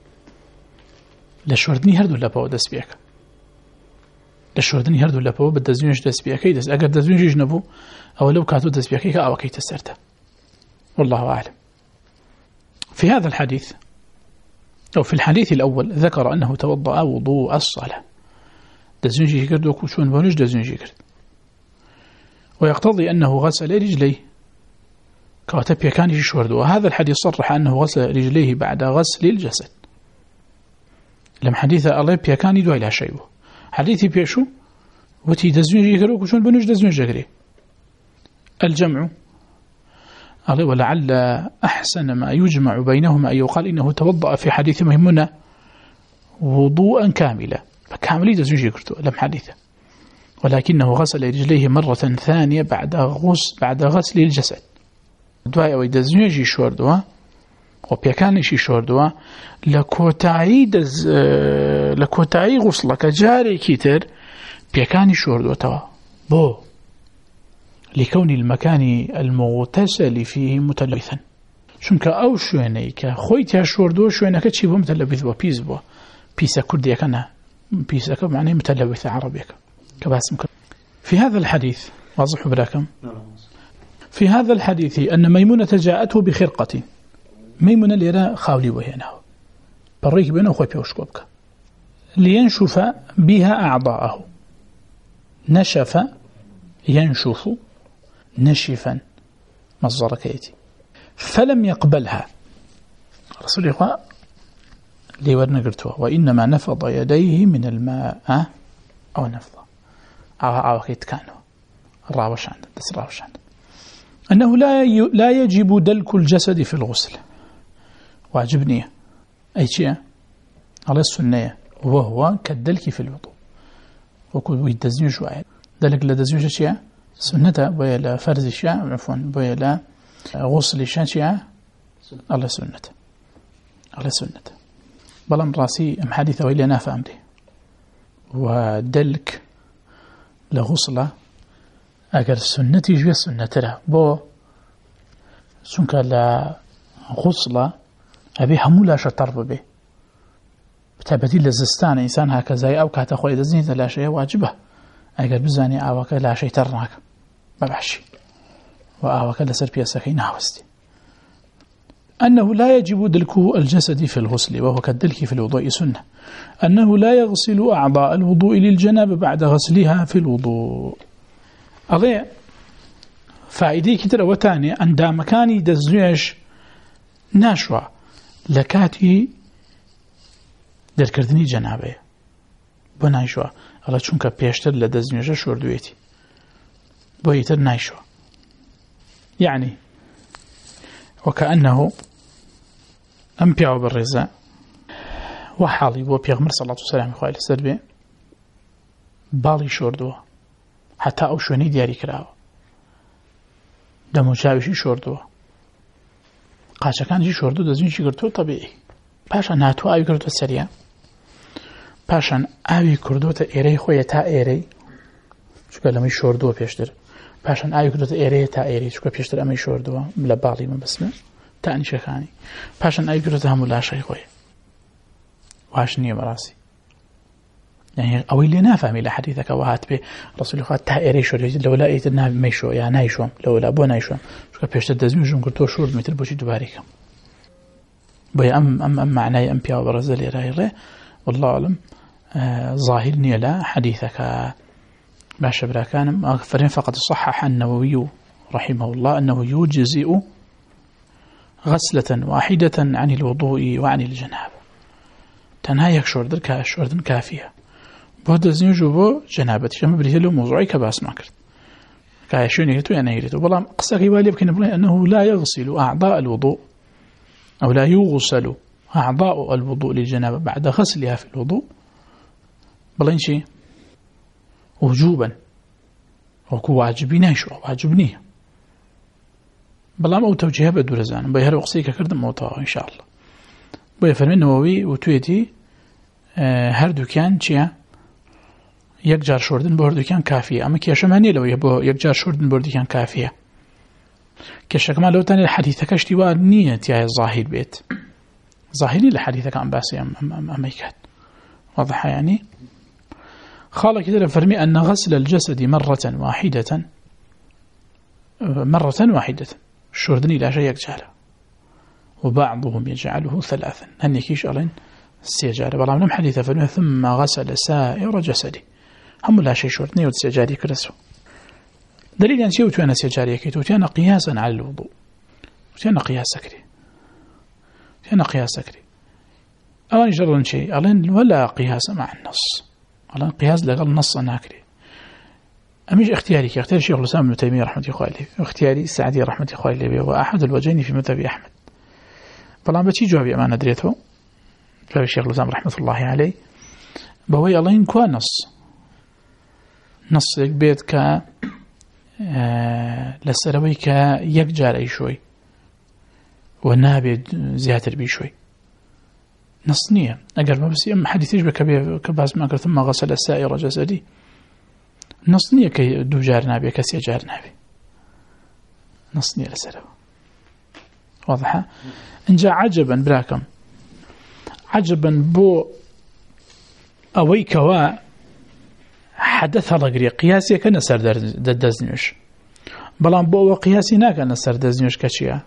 لە شۆردنی هەردوو لەپەوە دەست پێکە لە شۆردنی هەردوو لەپەوە بە دەستنوێژ دەست پێکەی ئەگەر دەستنوێژیش نەبوو ئەوە لەو کاتوو دەست پێکەی کە ئاوەکەی تەسەرتە والله أعلم في هذا الحديث أو في الحديث الأول ذكر أنه توضأ وضوء الصلاة دزنجي كرد وكوشون بونج دزنجي كرد ويقتضي أنه غسل رجليه كاتب يكان يشورد وهذا الحديث صرح أنه غسل رجليه بعد غسل الجسد لم حديث الله يكان يدوي لا شيء حديثي بيشو وتي دزنجي كرد وكوشون بونج دزنجي كرد الجمع ولعل أحسن ما يجمع بينهما أن يقال إنه توضأ في حديث مهمنا وضوءا كاملا فكاملي دزنجي كرتو لم حديثه ولكنه غسل رجليه مرة ثانية بعد غسل الجسد دواء أو دزنجي شوردوا وبيكانشي شوردوا لكوتاعي غسلك جاري كتر بيكاني شوردوا توا بو لكون المكان المغتسل فيه متلبثا چونکە ئەو شوێنەی کە خۆی تیا شۆردووە شوێنەکە چی بۆ متلبث بۆ پیس بووە پیسە کوردیەکە نا پیسەکە معنی متلبث عربيەکە کە باسم کرد في هذا الحديث واضح براكم في هذا الحديث أن ميمونة جاءته بخرقة ميمونة ليرى خاولي وهنا بريك بينه خوي بيوشكوبك لينشف بها أعضاءه نشف ينشف نشفا مصدر كيتي فلم يقبلها رسول الله ليورنا قلتها وإنما نفض يديه من الماء أو نفض أو كيت كانوا راوش عنده بس راوش عنده أنه لا يجب دلك الجسد في الغسل واجبني أي شيء على السنة وهو كالدلك في الوضوء وكل يدزنيش واحد دلك لدزنيش شيء سنة ويلا فرز شيء عفوا ويلا غسل شيء على سنة على سنة بلام راسي أم حديث ويلي أنا فهمته ودلك لغسلة أجر السنة يجي السنة ترى بو سنك لا غسلة أبي حمولة شطر به بتبديل لزستان إنسان هكذا أو كاتخوي دزني لا شيء واجبه أجر بزاني أوك لا شيء ترناك ما بحشي وأوك لسر بيسكين هاوستي أنه لا يجب دلك الجسد في الغسل وهو كالدلك في الوضوء سنة أنه لا يغسل أعضاء الوضوء للجنابة بعد غسلها في الوضوء أضيع فائدة كتير وتاني عند مكاني دزنيش ناشوا لكاتي دركردني جنابه بنايشوا الله چونك بيشتر لدزنيش شوردويتي بويتر نايشوا يعني وكأنه أنبيع بالرزاء وحالي بو بيغمر صلى الله عليه وسلم خوالي سربي بالي شوردوه حتى أو شواني دياري كراوه دمو شاوشي شوردوه قاشا كان جي شوردو دزنيشي كرتو طبيعي باشان هاتو آوي كرتو سريع باشان آوي كردو تا إيري خوية تا إيري شكا لما شوردوه بيشتر باشان آوي كردو تا إيري تا إيري شكا بيشتر أمي شوردوه لبالي من بسمه تاني شخاني باشان آوي كردو تا همو لا شي خوية واش نية براسي يعني أوي اللي نافهمي لحديثك وهات به رسول الله تا إيري شوري لولا إيتنا ميشو يعني نايشوم لولا بو نايشوم شكا بيشتر دزميشون كرتو شورد متر بوشي دوباريكم بي أم معناي أم بياو برزالي رايري والله أعلم ظاهر نيلا حديثك باشا براكان أغفرين فقد صحح النووي رحمه الله أنه يجزئ غسلة واحدة عن الوضوء وعن الجنابة تنهايك شوردن كافية بود زنيجو بو جنابتي كما بريد له موضوعي كباس ما كرت كايشون يريتو يعني يريتو بلا قصة يوالي بكنا بلا أنه لا يغسل أعضاء الوضوء أو لا يغسل أعضاء الوضوء للجنابة بعد غسلها في الوضوء بلين شيء وجوبا وكو واجبين شو واجبني بلا ما توجيه بدور زان بيهر وقصيك كردم موطا إن شاء الله بيفرمي النووي وتويتي هردو كان شيء يكجار شوردن بهردو كان كافية أما كيشماني لو يبو يكجار شوردن بهردو كان كافية كشكما لو تاني الحديثك اشتواء نية يا الظاهر بيت ظاهري لحديثك عن باسي أميكات واضح يعني خالق كده فرمي أن غسل الجسد مرة واحدة الشوردني لا شيء يجعله وبعضهم يجعله ثلاثا هنيكيش ألين السيجارة بلا منهم حديثة فرمي ثم غسل سائر جسدي هم لا شيء شوردني والسيجاري كرسو دليل أن شيء وتوانا سيجاري كيت وتوانا قياسا على الوضوء وتوانا قياس سكري أولا جرن شيء ألين ولا قياس مع النص ألين قياس لقل نص ناكري أميش اختياري اختياري شيخ الإسلام ابن تيمية رحمة الله عليه واختياري السعدي رحمة الله عليه وأحد الوجهين في مذهب أحمد فلان بتي جوابي أمانة دريته جواب الشيخ الإسلام رحمة الله عليه بوي ألين كوا نص بيت ك لسروي ك يكجار أي شوي ونابي زيادة بي شوي نصنية أقل ما بس أم حديث يشبه كباس ما قال ثم غسل السائر جسدي نصنية كي دو جار نابي كسي جار نابي نصنية لسروي واضحة إن جاء عجبا براكم عجبا بو أوي كوا حدث لقري قياسي كان سر دزنيش بلان بو قياسي نا كان سر دزنيش كشيا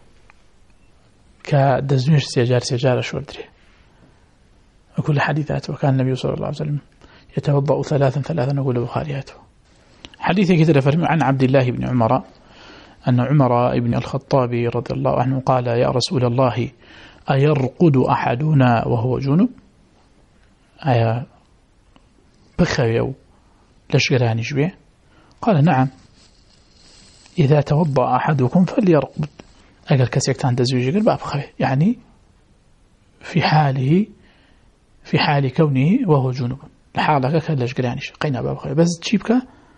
كدزنيش سيجار شوردري وكل حديثات وكان النبي صلى الله عليه وسلم يتوضأ ثلاثا نقول البخارياته حديث كثير فرمي عن عبد الله بن عمر أن عمر بن الخطاب رضي الله عنه قال يا رسول الله أيرقد أحدنا وهو جنب أيا بخيو لشغراني شوية قال نعم إذا توضأ أحدكم فليرقد أقل كسيكتان تزويجي قل باب خبي يعني في حال كونه وهو جنوب الحالة كاللش قرانيش قينا باب خير بس تشيبك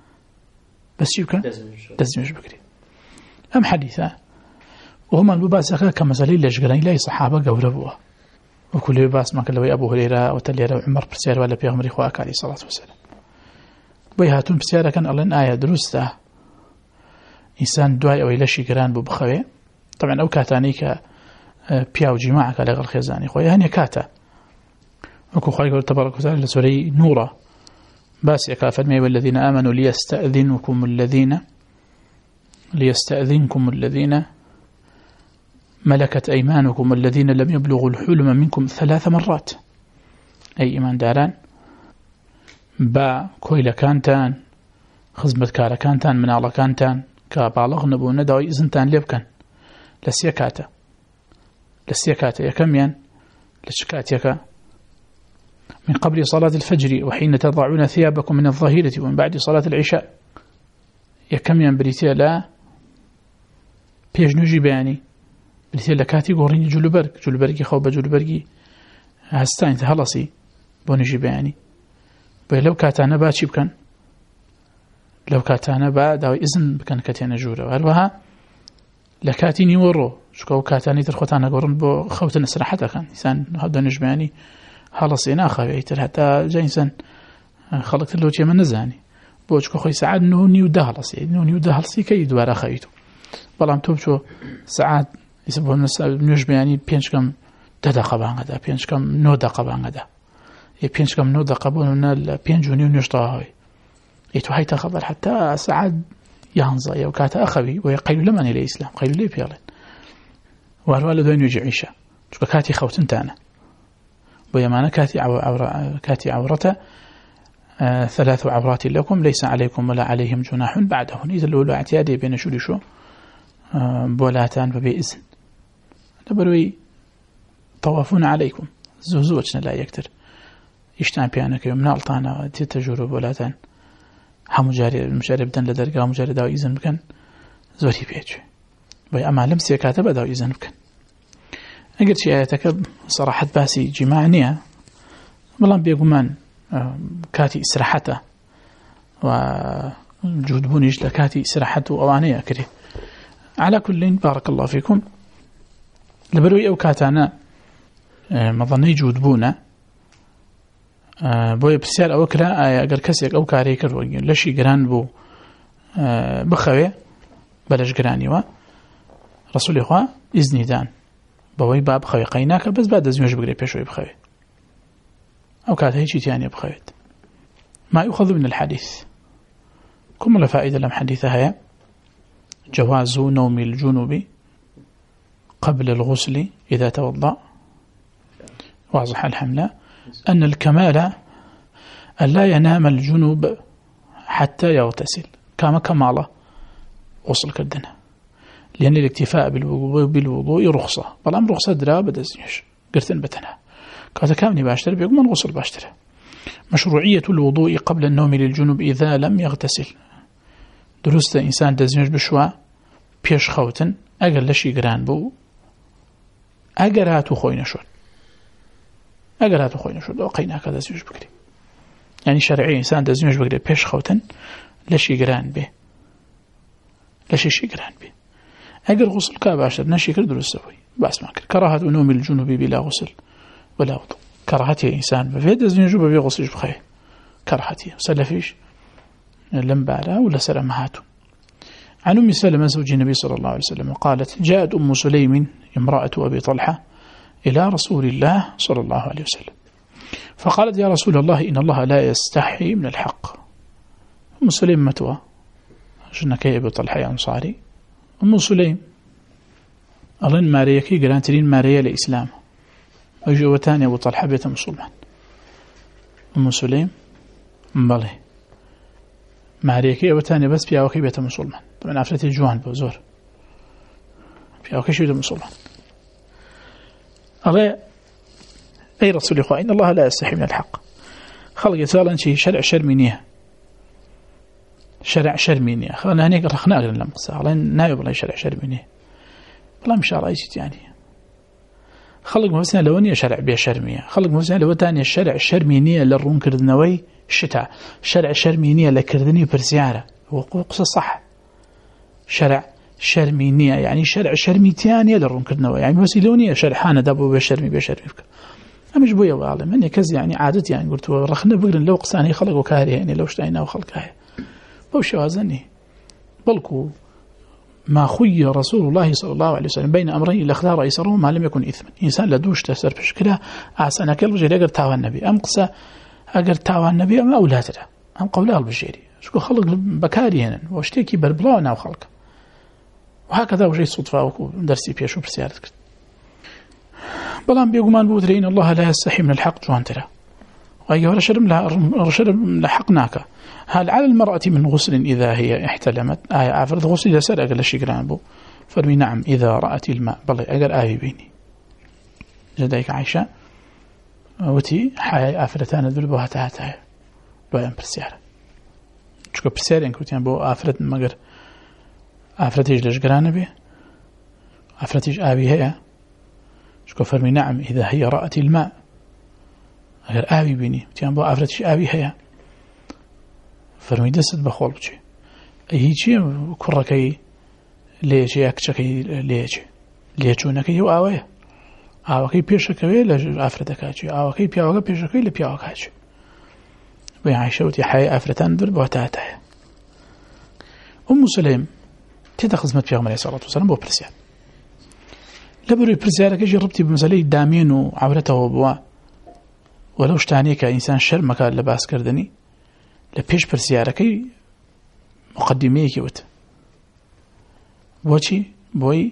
دزمش بكري أم حديثة وهم المباسكة كمثالي لش قراني لا صحابة قوربوها وكل باس ما كان أبو هريرة وتليرة وعمر برسير ولا بيغمر إخواك عليه الصلاة والسلام بيهاتون برسيرة كان ألين آية دروسته إنسان دعاء أو إلشي قران ببخوي طبعا أو كاتانيك بياو جماعة لغا الخزاني خويا هني كاتا وكو خواهي قول تبارك وتعالى لسوري نورا باسي كافرمي والذين آمنوا ليستأذنكم الذين ملكت أيمانكم الذين لم يبلغوا الحلم منكم 3 مرات أي إيمان داران با كويلة كانتان خزمة كارا كانتان من الله كانتان كبالغ نبو ندوي إذنتان ليبكن لسيكاتا يكميان لشكاتيك من قبل صلاة الفجر وحين تضعون ثيابكم من الظهيرة ومن بعد صلاة العشاء يكميان بريتيا لا بيجنوجي بياني بريتيا لكاتي قوريني جلوبرقي خوبة جلوبرقي هستان تهلصي بونجي بياني لو كاتانا با چی بکن لو كاتانا با داوي إذن بكن كاتانا جورا وهروها لكاتي نيورو شكو كاتاني ترخوتانا قورن بو خوتنا سرحتا كان إنسان هذا نجمعني خلص إنا خاويتر حتى جاي إنسان خلقت اللوتي من نزاني بو شكو خوي سعاد نوني ودهلسي كي دوارا خاويتو بلام توبشو سعاد يسبوهم نجمعني بينش كم 10 دقيقة بانغدا بينش كم 9 دقيقة بانغدا يبينش كم 9 دقيقة بوننا بينجوني ونشطاهوي يتو هاي خبر حتى سعاد يهنزا يوكاتا أخوي ويقيلوا لمن إلى الإسلام قيلوا لي بيالين وهروال دوين يجي عيشة شكو كاتي خوتن تانا ويمانا كاتي عورته 3 عورات لكم ليس عليكم ولا عليهم جناح بعدهن إذا الأولى اعتيادي بين شو بولاتان فبإذن دبروي طوافون عليكم زوجنا لا يكتر يشتان بيانك يوم نالطانا تتجرب ولاتان مجارب دن لدرجة مجارب داو إذن بكن زوري بيج بي أما لم سيكاتب داو إذن بكن أقل شيء آياتك صراحة باسي جماعنية بلان بيقومان كاتي إسراحته وجود بونيش لكاتي إسراحته أوانية كري على كل بارك الله فيكم لبروي أو كاتانا مظني جود بونا بۆیە پرسیار ئەوە کرا ئەگەر کەسێک ئەو کارەی کرد لەشی گران بوو بخەوێ بەلەش گرانیوە ڕسوولی خوا ئیزنی دان بەوەی با بخەوێ قەی ناکە بەس با دەستنوێژ بگرێ پێشەوەی بخەوێ ئەو کات هیچی تیانە بخەوێت ما يؤخذ من الحديث كم فائدة لم حديثة هي جواز نوم الجنوب قبل الغسل إذا توضأ واضح الحملة أن الكمال أن لا ينام الجنوب حتى يغتسل كما كماله غسل كردنا لأن الاكتفاء بالوضوء رخصة بلام رخصة درا بدزنيش قرتن بتنا كذا كامني باشتر بيقوم من غسل باشتر مشروعية الوضوء قبل النوم للجنوب إذا لم يغتسل درست إنسان دزنيش بشوا بيش خوتن أجر لشي قران بو أجر هاتو خوينا شد وقينا كذا زوج بكري يعني شرعي إنسان دزنيش بكري بيش خوتن لشي قران به لشي قران به أجر غسل كاباشر نشي كر درست بوي بس ما كراهة نوم الجنوب بلا غسل ولا وضوء كراهتي إنسان بفيد دزنيش ببي غسل بخير كراهتي سلفيش لم بارا ولا سلمهاتو عن أم سلمة زوج النبي صلى الله عليه وسلم قالت جاءت أم سليم امرأة أبي طلحة إلى رسول الله صلى الله عليه وسلم فقالت يا رسول الله إن الله لا يستحي من الحق. أم سليم متوى جنك أبي طلحة يا أنصاري أم سليم أظن ماريكي قرانترين ماريا لإسلام وجوتاني أبو طلحة بيت مسلمان أم سليم مبالي ماريكي أبوتاني بس بياوكي بيت مسلمان طبعا عفرتي جوان بوزور بياوكي شو بيت مسلمان أغير أي رسول إخوة إن الله لا يستحي من الحق خلق يتوالا شيء شرع شرمينية خلنا هنيك رخنا أغير لما قصة خلنا نايب الله شرع شرمينية والله مش رأيشت يعني خلق مثلا لو أني شرع بشرمية خلق مثلا لو تاني الشرع شرمينية للرون كردنوي الشتاء شرع شرمينية لكردني برزيارة وقصة صح شرع شرمينية يعني شرع شرميتيانية للرون كردنوي يعني وسيلونية شرحانة دابو بشرمي بك أمش بويا وعالم أني كز يعني عادتي يعني قلت ورخنا بقرن لو قصاني خلق وكاري يعني لو اشتعينا وخلقها بوشي وازني بلكو ما خير رسول الله صلى الله عليه وسلم بين أمرين إلا اختار أيسرهما ما لم يكن إثما إنسان لدوش تسر بشكله أحسن أكل رجل أقر تاوى النبي أم قصة أقر تاوى النبي أم أولاتنا أم قولها البشيري شكو خلق بكاري هنا واشتيكي بربلانا وخلق وهكذا وجه صدفة ودرسي بيشو برسيارتك بلان بيقومان بوترين الله لا يستحي من الحق جوان ترى وأيها رشرم لحقناك هل على المرأة من غسل إذا هي احتلمت عفرت غسل إذا سر أقل الشيقران بو فرمي نعم إذا رأت الماء بلي أقل آي بيني جدايك عايشة وتي حياة آفرتان دلبوها تهاتها لوين برسيارة شكو برسيارة إنكو تيان بو آفرت مقر آفرتيج لشقران بي آفرتيج آبي هي شكو فرمي نعم إذا هي رأت الماء أقل آبي بيني تيان بو آفرتيج آبي هي فرمي دست بخول بچی هیچی کرکی لیچی اکچکی لیچونکی یو آوکی پیشکوی لافردکاچی آوکی پیاوگا پیشکوی لپیاوگاچی و عایشه وتی حی افرتان در بوتاته سلیم تدا خدمت پیغمبر صلی الله علیه و سلم بو پرسیان لبروی پرسیان که جربتی بمساله دامین و عورته بوا ولو شتانی که انسان شرمک لباس کردنی لپیش پرسیارەکەی مقدمەیەکی وت بۆچی بۆی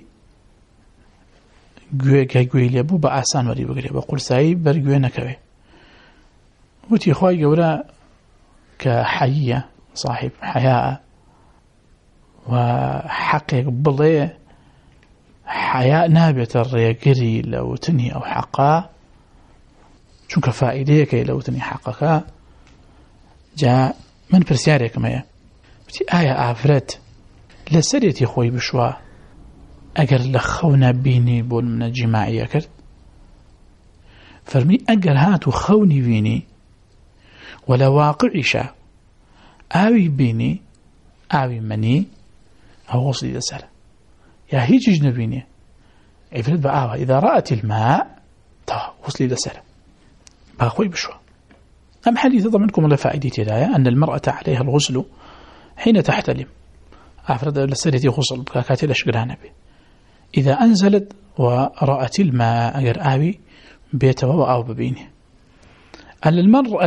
گوێی لێبوو بە ئاسان وەری بگرێ بە قورسایی بەرگوێ نەکەوێ وتی خوای گەورە کە حەییە صاحب حەیاءە و حەقێک بڵێ حەیاء نابێتە ڕێگری لە وتنی ئەو حەقا چونکە فائیدەیەکەی لە وتنی حەقەکە جا من پرسیارێکم هەیە وتی ئایا ئافرەت لەسەرێتی خۆی بشوە ئەگەر لە خەو نەبینی بۆ منە جیماعیە کرد فەرمی ئەگەر هات و خەونی بینی و لە واقعیشە ئاوی بینی ئاوی منی ئەو غوسڵی لەسەرە یا هیچیش نەبینی عیفرەت بە ئاوە ئیذا رأت الماء تا غوسڵی لەسەرە با خۆی بشوە أم حديث ضمنكم الله فائدتي لا أن المرأة عليها الغسل حين تحتلم أفرد لسرتي غسل بكاكاتي لشقران به إذا أنزلت ورأت الماء غير آبي بيته أو ببينه أن المرأة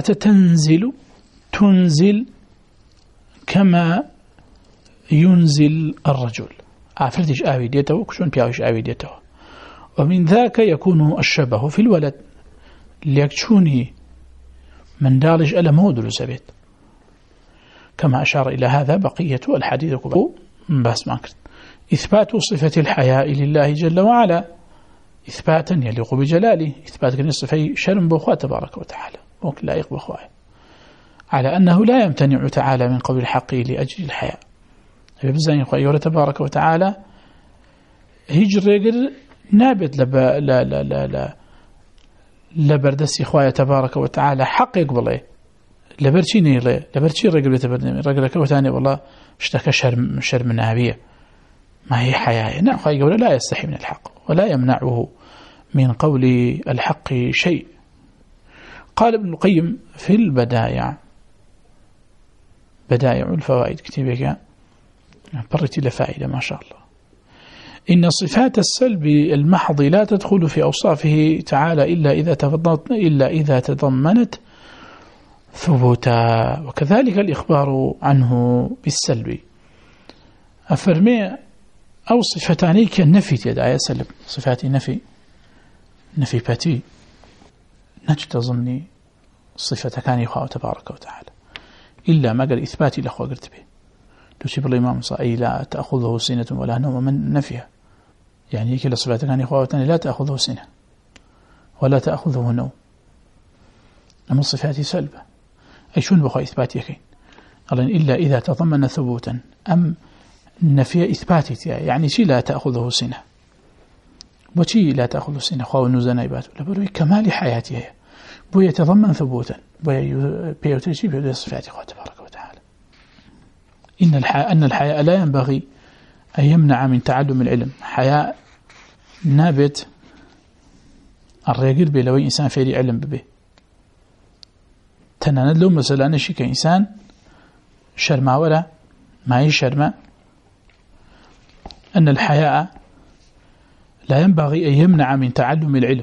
تنزل كما ينزل الرجل أفردش آبي ديته وكشون بياوش آبي ديته ومن ذاك يكون الشبه في الولد ليكشوني من دالج ألا مودل سبيت كما أشار إلى هذا بقية الحديث كبير بس ما كرت إثبات صفة الحياء لله جل وعلا إثباتا يليق بجلاله إثبات كنصفي شرم بأخوة تبارك وتعالى وكلائق بأخوة على أنه لا يمتنع تعالى من قول الحق لأجل الحياء بزين يقول تبارك وتعالى هجر يقر نابت لا لا لا لا لا لبردسي خوايا تبارك وتعالى حق يقبله لبرشي نيله لبرشي رجل يتبرني رجل كوتاني والله اشتكى شرم نابية ما هي حياة نعم خوايا يقول لا يستحي من الحق ولا يمنعه من قول الحق شيء قال ابن القيم في البدائع بدائع الفوائد كتبك برت إلى فائدة ما شاء الله إن صفات السلب المحض لا تدخل في أوصافه تعالى إلا إذا تضمنت ثبوتا وكذلك الإخبار عنه بالسلب أفرمي أو صفتاني كالنفي تدعي سلب صفات نفي باتي نجد ضمني صفة كان يخاء تبارك وتعالى إلا ما قال إثباتي لأخوة قلت به تسيب الإمام صلى لا تأخذه سنة ولا نوم من نفيها يعني كلا صفات كان يخاء لا تأخذه سنة ولا تأخذه نوم أما الصفات سلبة أي شون بخوا إثباتي كين إلا إذا تضمن ثبوتا أم نفي إثباتي يعني شي لا تأخذه سنة بوشي لا تأخذ سنة خاو نزنايبات لبروي كمال حياته بو يتضمن ثبوتا بو بيوتريشي بيوتري صفات الله تبارك وتعالى أن الحياء لا ينبغي أن يمنع من تعلم العلم. حياء نابت الرجل بلوي إنسان فيري علم به تناند له مثلا نشي كإنسان شرما ولا ما يشرما أن الحياء لا ينبغي أن يمنع من تعلم العلم.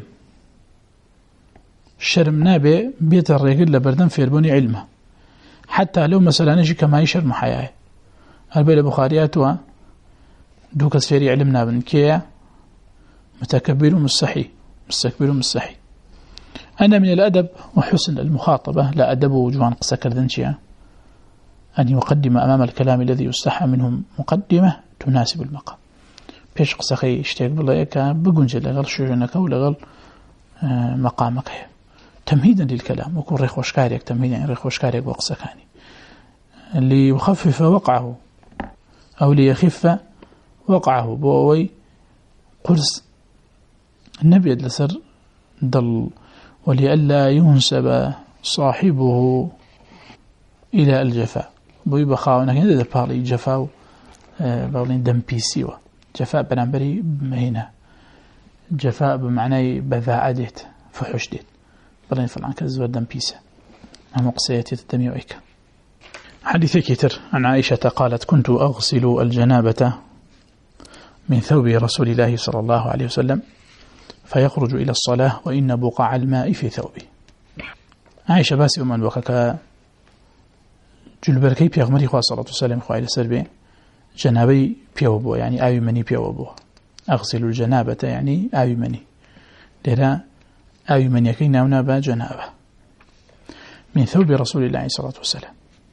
الشرم نابي بيت الرجل لبردن في البني علمه حتى لو مثلا نشي كما يشرم حياء البيل بخارياتها دوكس فيري علمنا من كيا متكبر مستحي مستكبر مستحي. أنا من الأدب وحسن المخاطبة لا أدب وجوان قسكر ذنشيا أن يقدم أمام الكلام الذي يستحى منهم مقدمة تناسب المقام. بيش قسخي اشتاق بالله يكا بقنجل لغل شجنك ولغل مقامك تمهيدا للكلام وكون ريخ وشكاريك تمهيدا ريخ وشكاريك وقسكاني ليخفف وقعه أو ليخف وقعه بووي قرص النبي لسر ضل ولئلا ينسب صاحبه إلى الجفاء بوي بخاونا هنا ده بالي جفاء بالين دم بيسيوا جفاء بنامبري هنا جفاء بمعنى بذاعدت فحشدت بالين فلان كزور دم بيسا هم قصيتي تدميوئك. حديث كتر عن عائشة قالت كنت أغسل الجنابة من ثوب رسول الله صلى الله عليه وسلم فيخرج إلى الصلاة وإن بقع الماء في ثوبي. عائشة باسي أمان وكك جلبركي بيغمري خواه صلى الله عليه وسلم خواه إلى سربي جنابي بيوبو يعني آوي مني بيوبو. أغسل الجنابة يعني آوي مني لذا آوي من يكينا ونابا جنابة من ثوب رسول الله صلى الله عليه وسلم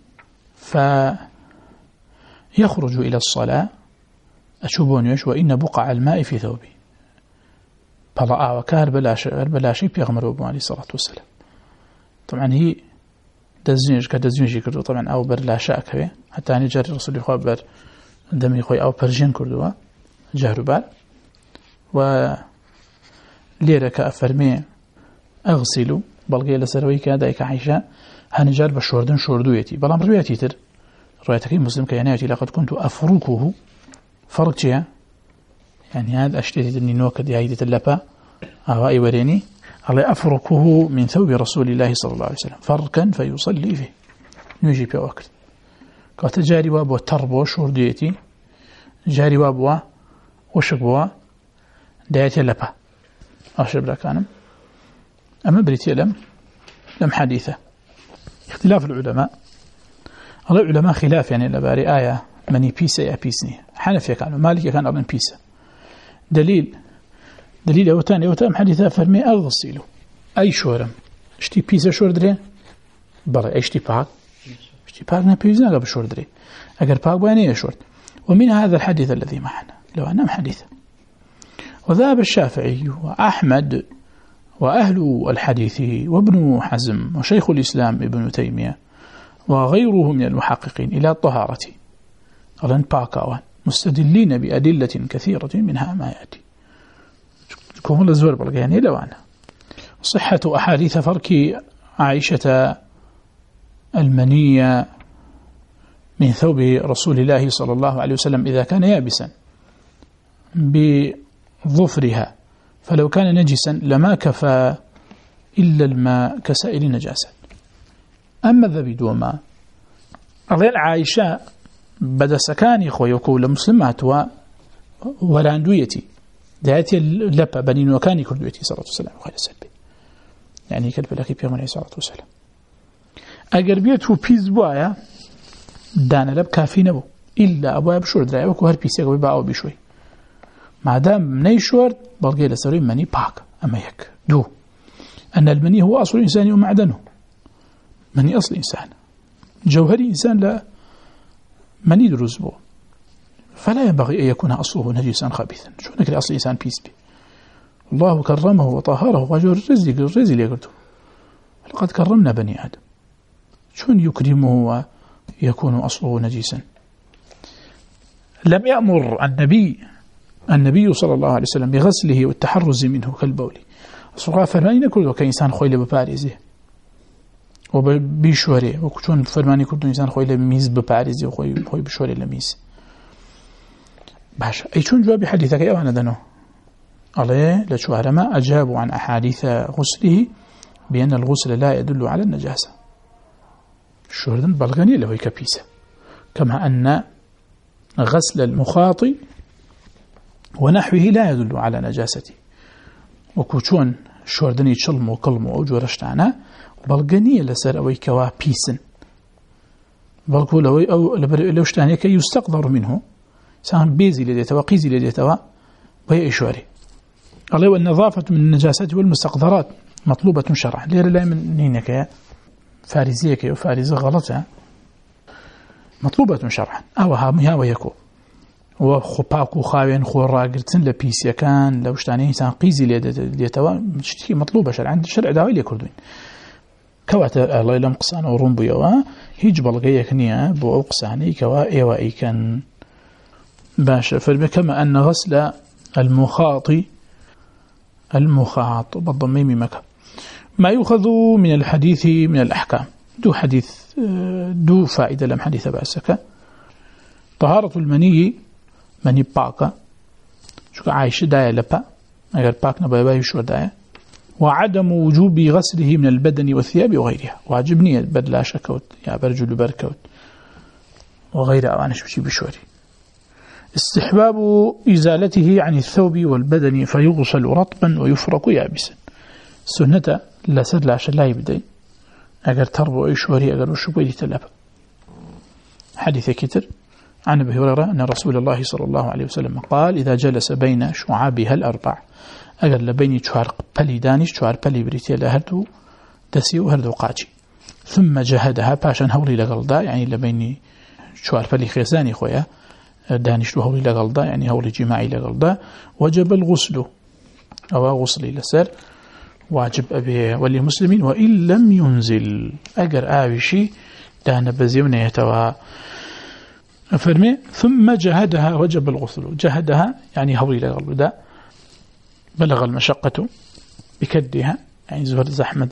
فيخرج إلى الصلاة أشوبون يش وإن بقع الماء في ثوبي بلعا وكار بلاشي بيغمر أبو عليه الصلاة والسلام. طبعا هي دزنيش كدزنيش كردو طبعا أو برلاشا كوي حتى أن جاري رسول الله بر دمي خوي أو برجين كردوا جارو بال وليرك أفرمي أغسلوا بلغي لسروي كادايك عيشة هنجار بشوردن شوردويتي بلام رويتي تر روايتك مسلم كيانيتي لقد كنت أفركه فرق جيا يعني هذا أشتري أني نوكد يعيدة اللبا أهوائي وريني على أفركه من ثوب رسول الله صلى الله عليه وسلم فرقا فيصلي فيه نجي بوقت قالت جاري وابو تربو شورديتي جاري وابو وشقوا دايتي اللبا أشرب لك أنا أما بريتي لم حديثة اختلاف العلماء العلماء خلاف يعني لباري آية مني بيسا يا بيسني حنفيا كانوا مالك كان أرن بيسا دليل أوتان حديثة فرمي أغسلوا أي شورم اشتي بيسا شور دري بلا اشتي باك نبيزنا قبل شور دري أقر باك بانية شور. ومن هذا الحديث الذي معنا لو أنام حديثا وذهب الشافعي وأحمد وأهل الحديث وابن حزم وشيخ الإسلام ابن تيمية وغيره من المحققين إلى الطهارة ألن باكاوان مستدلين بأدلة كثيرة منها ما يأتي كم الزور بلغياني لو أنا صحة أحاديث فرك عائشة المنية من ثوب رسول الله صلى الله عليه وسلم إذا كان يابسا بظفرها فلو كان نجسا لما كفى إلا الماء كسائر النجاسات. أما الذبيد وما أغير عائشة بدا سكاني خويكو لمسلمات ولاندويتي دعيتي اللبا بنين وكاني كردويتي صلى الله عليه وسلم وخير السلبي يعني كلب لكي بيوم عليه الصلاة والسلام أقربيته بيز بوايا دانا لب كافي نبو إلا أبوايا بشور دراعي وكو هر بيسيق بباعو بشوي ما دام مني شور بلغي لسوري مني باك أما يك دو أن المني هو أصل الإنسان ومعدنه مني أصل إنسان جوهري إنسان لا مني دروز بو فلا ينبغي أن يكون أصله نجسا خبيثا شو نكري أصل إنسان بيس بي الله كرمه وطهره وجور الرزق يقرده لقد كرمنا بني آدم شون يكرمه ويكون أصله نجسا. لم يأمر النبي النبي صلى الله عليه وسلم بغسله والتحرز منه كالبول الصغار فرماني كردو كإنسان خويل بباريزه وبيشوري وكون فرماني كردو إنسان خويل ميز بباريزه وخوي بشوري لميز باش أي شون جواب حديثك يا وانا دنو عليه لشوارما أجابوا عن أحاديث غسله بأن الغسل لا يدل على النجاسة شوردن بلغني له كبيسة كما أن غسل المخاط ونحوه لا يدل على نجاسته وكوشون شوردني تشلم وكلم وجورشتانا بلغني لسر أوي كوا بيسن بلغو لوشتاني كي يستقدر منه سان بيزي لديتوا قيزي لديتوا وهي إشواري الله والنظافة من النجاسات والمستقدرات مطلوبة شرعا لير لا من نينك فارزيك وفارزة غلطة مطلوبة شرعا أو هامها ويكو وخباكو خاوين خور راقرتن لبيسيا كان لو اشتاني إنسان قيزي لديتوا مشتكي مطلوبة شرعا عند الشرع داوي ليكردوين كوات الله لم قصان ورون بيوا هيج بلغيك نيا بو قصاني كوا إيوائي كان باشا فكما أن غسل المخاط بالضميم مكة ما يؤخذ من الحديث من الأحكام دو فائدة لم حديث بأسك طهارة المني مني باكا شو عايش داية لبا أجر باك نبا يشور داية وعدم وجوب غسله من البدن والثياب وغيرها واجبني بدلا شكوت يا برجل بركوت وغيرها وأنا شو بشوري استحباب إزالته عن الثوب والبدن فيغسل رطبا ويفرك يابسا سنة لا سر لا شلا يبدأ أجر تربو إيشوري أجر وشبه تلابا حديث كتر عن أبي هريرة أن رسول الله صلى الله عليه وسلم قال إذا جلس بين شعابها الأربع أجر لبين شعار بلي دانش شعار بلي بريتيا لهردو دسيو هردو قاجي ثم جهدها باشا هولي لقلدا يعني لبين شعار بلي خيزاني خويا دانش له هولي لقلدا يعني هولي جماعي لقلدا وجب الغسل أو غسل لسر واجب أبي وللمسلمين وإن لم ينزل أجر آوشي دان بزيون يتوا فرمي ثم جهدها وجب الغسل جهدها يعني هولي لقلدا بلغ المشقة بكدها يعني زهر زحمة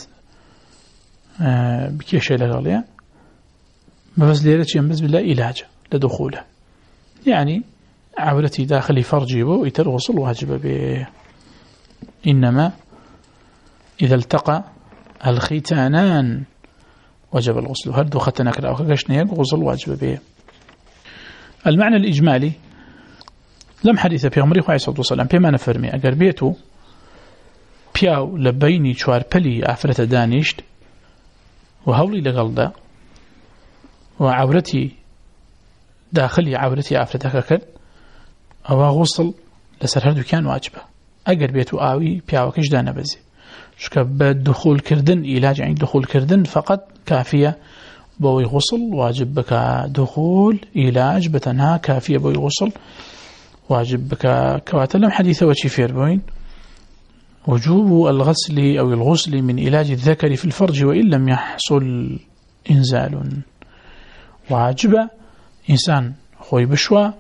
بكيشة لغالية ما بس ليرتش ينبز بالله إلاجة لدخوله يعني عورتي داخل فرجي ويتر غسل واجب به إنما إذا التقى الختانان وجب الغسل هل دو ختنك أو كشنيك غسل واجب به المعنى الإجمالي لم حديث في عمره عليه الصلاة والسلام بما نفرمي أجر بيته بياو لبيني شوار بلي عفرة دانشت وهولي لغلدا وعورتي داخلي عورتي عفرتك كد أو غسل لسر هردو كان واجبه أجر بيتو آوي بياو كش دانا بزي شكا بالدخول كردن إلاج يعني دخول كردن فقط كافية بوي غسل واجب بك دخول إلاج بتنها كافية بوي غسل واجب بك كواتلم حديثة وشفير بوين وجوب الغسل أو الغسل من علاج الذكر في الفرج وإن لم يحصل إنزال واجب إنسان خوي بشوى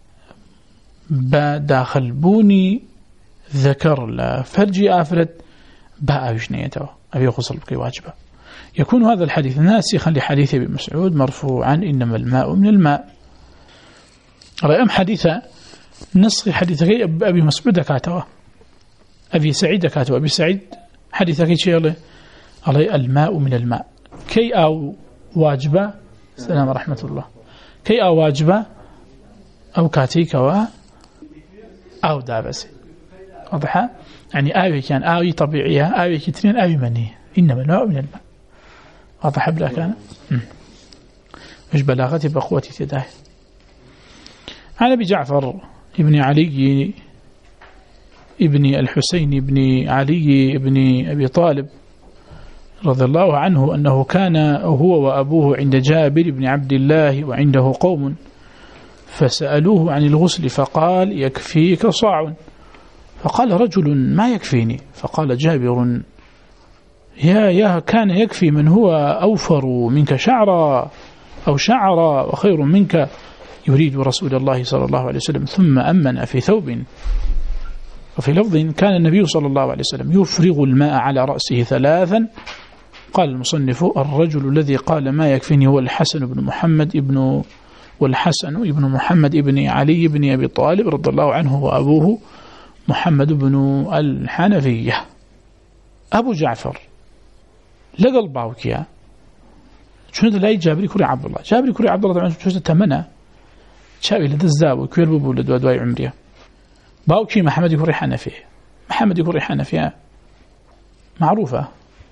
بداخل بوني ذكر لفرج آفرت باء بشنيته أبي غسل بك واجبة يكون هذا الحديث ناسخا لحديث ابن مسعود مرفوعا إنما الماء من الماء رأيهم حديثة نسخ حديث أبي مسعود كاتوا أبي سعيد كاتوا أبي سعيد حديث كي علي الماء من الماء كي أو واجبة السلام ورحمة الله كي أو واجبة أو كاتيك أو دابسي واضحة يعني آوي كان آوي طبيعية آوي كترين آوي منية إنما الماء من الماء واضح بلا كان مش بلاغتي بقوتي تداه عن أبي جعفر ابن علي ابن الحسين ابن علي ابن أبي طالب رضي الله عنه أنه كان هو وأبوه عند جابر بن عبد الله وعنده قوم فسألوه عن الغسل فقال يكفيك صاع فقال رجل ما يكفيني فقال جابر يا كان يكفي من هو أوفر منك شعرا أو شعرا وخير منك يريد رسول الله صلى الله عليه وسلم ثم أمن في ثوب. وفي لفظ كان النبي صلى الله عليه وسلم يفرغ الماء على رأسه 3. قال المصنف الرجل الذي قال ما يكفيني هو الحسن بن محمد ابن محمد ابن علي بن أبي طالب رضي الله عنه وأبوه محمد بن الحنفية. أبو جعفر لقل باوكيا شنو لا جابري كوري عبد الله جابري كوري عبد الله طبعا شو تمنى شاوي لدزاب وكير ببو لدواء عمريه باوكي محمد كوري حنفية. محمد كوري حنفية معروفة.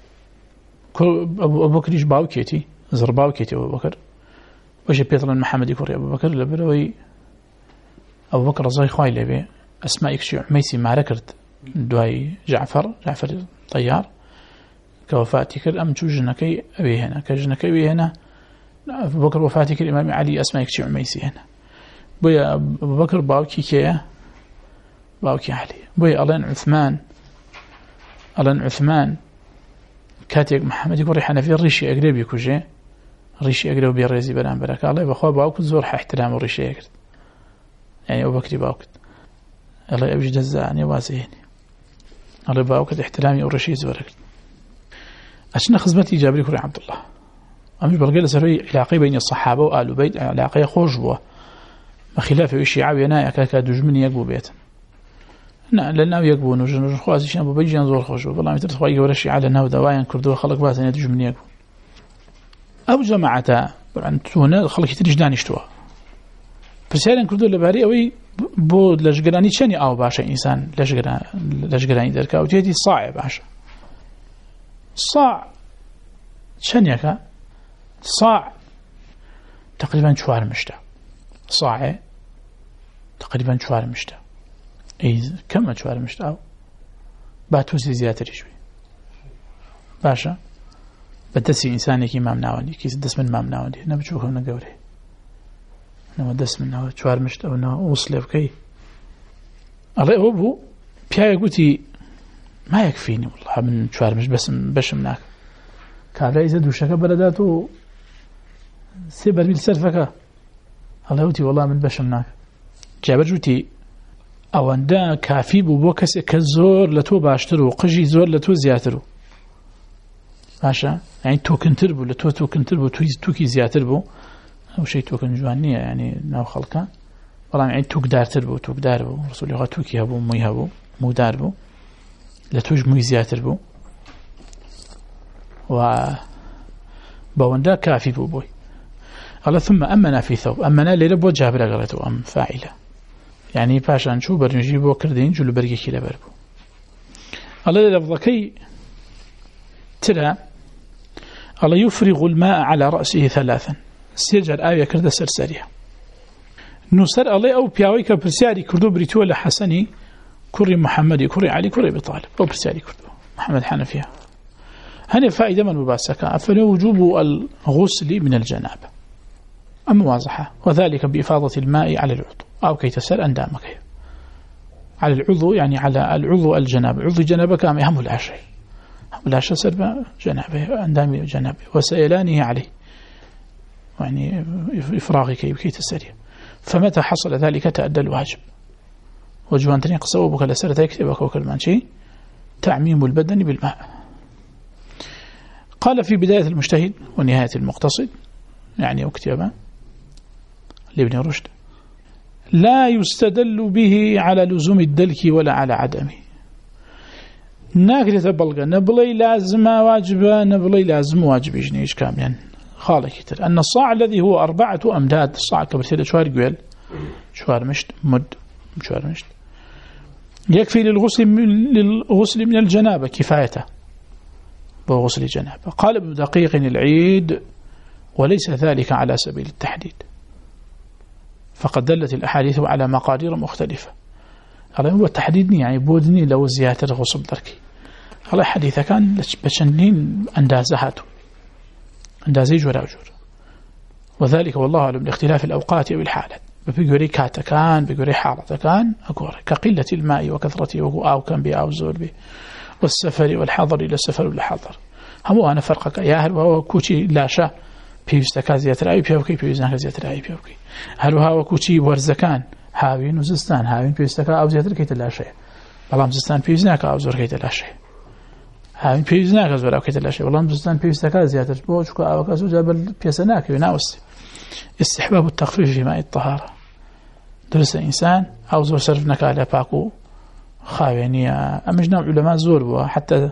أبو بكر باوكيتي زر باوكيتي أبو بكر وش بيطلع محمد كوري أبو بكر لبروي أبو بكر رضي خوي لبي أسماء يكشي عميسي ما ركرت دواي جعفر طيار كوفاتي كر أم جنكي أبي هنا كجنكي أبي هنا أبو بكر وفاتي كر الإمام علي أسماء يكشي عميسي هنا بويا أبو بكر باوكي كيا باوكي علي بويا ألان عثمان كاتيك محمد يقول ريحنا في الريشي أقرب يكوجي الريشي أقرب بيرزي بلان برك الله بخوا باوكت زور احترام الريشي أقرب يعني أبو بكر باوكت الله أبي جزاني واسيني الله باوكت احترامي الريشي زور أقرب أشنا خزمتي جابري كوري عبد الله أمش برقل سري علاقة بين الصحابة وآل بيت علاقة خوشبوة بخلاف الشيعة وينايا كاكا دجمني يقبو بيتا لأنه يقبون وجن خوازي شنو بيجي نزور خوشوا والله متر خوي ولا شيء على ناو دوايا كردوا خلق باسن يدج من يقبو أو جماعة طبعا تونا خلق يترجدان يشتوا برسالن كردوا لباري أوي بود لجقراني شني أو باشا إنسان لجقراني دركا وتيجي صاع باشا صاع شنيكا صاع تقريبا شوار مشتا صاع تقريبا شوار مشتا أي كم شوار مشتا باتوسي زيادة رجوي باشا بدسي إنساني كي مام ناواني كي سدس من مام ناواني نبجوكم نقوري نما دس من ناواني شوار مشتا وصلي بكي الله أبو بيا قلتي ما يكفيني والله من شوار مش بس مناك كابلا إذا دوشك بلداتو سيبر ميل سرفك الله أوتي والله من بش مناك جابر جوتي أواندا كافي بو كس كزور لتو باشترو قجي زور لتو زياترو ماشا يعني توكن تربو لتو توكن تربو توكي زياتربو أو شيء توكن جوانية يعني ناو خلقان والله يعني توك دار تربو توك داربو رسول الله توكي هبو مي هبو مو داربو لتوج مي زياتربو و بواندا كافي بوي قال ثم أمنا في ثوب أمنا ليلة بو جابر قالته أم فاعلة يعني باشان شو برنجي بو كردين جلو برقي كي لبربو قال لفظكي ترى قال يفرغ الماء على رأسه 3 سيرجع آية كرد سرسرية نصر الله أو بياوي كبرسياري كردو بريتو لحسني كري محمد كري علي كري بطالب أو برسياري كردو محمد حنفية هنا فائدة من مباسكة فلوجوب الغسل من الجنابة أما واضحة وذلك بإفاضة الماء على العضو أو كي تسأل أندامك على العضو يعني على العضو الجنابة عضو جنابة كام يهم العشي هم العشي سرب جنابة أندامي جنابة وسيلانه عليه يعني إفراغي كي تسأل فمتى حصل ذلك تأدى الواجب وجوان تنين قصوا بك لسر تكتبك وكلمانشي تعميم البدن بالماء. قال في بداية المجتهد ونهاية المقتصد يعني اكتبا لابن رشد لا يستدل به على لزوم الدلك ولا على عدمه ناكرة بلغة نبلي لازم واجبة نبلي لازم واجب يجنيش كاملا خالق كتر أن الصاع الذي هو 4 أمداد الصاع كبرتين شوار قويل شوار مشت مد شوار مشت يكفي للغسل من الجنابة كفايته بغسل الجنابة. قال ابن دقيق العيد وليس ذلك على سبيل التحديد فقد دلت الأحاديث على مقادير مختلفة. قال هو التحديد يعني بودني لو زيادة غسل دركي قال حديثة كان بشنين أندازهاته أندازي جورا جور وذلك والله أعلم لاختلاف الأوقات أو الحالات بيقولي كاتكان بيقولي حالتكان أقول كقلة الماء وكثرته أو كان بي أو زول بي والسفر والحضر إلى السفر والحضر هم أنا فرقك يا أهل وهو كوشي لا شاء پێویستەکە زیاتر ئاوی پێ بکەی پێویست ناکە زیاتر ئاوی پێ بکەی هەروەها وەکو چی وەرزەکان هاوین و زستان هاوین پێویستەکە ئاو زیاتر کەیتە لاشەیە بەڵام زستان پێویست ناکە ئاو زۆر کەیتە لاشەیە هاوین پێویست ناکە زۆر ئاو کەیتە لاشەیە بەڵام زستان پێویستەکە زیاتر بۆ چونکە ئاوەکە زوو بە پێسە ناکەوێت ناوەستی استحباب التخفيف في ماء الطهارة درس إنسان أو زور صرف نكالة باكو خاوينية أمش نوع علماء زور بوا حتى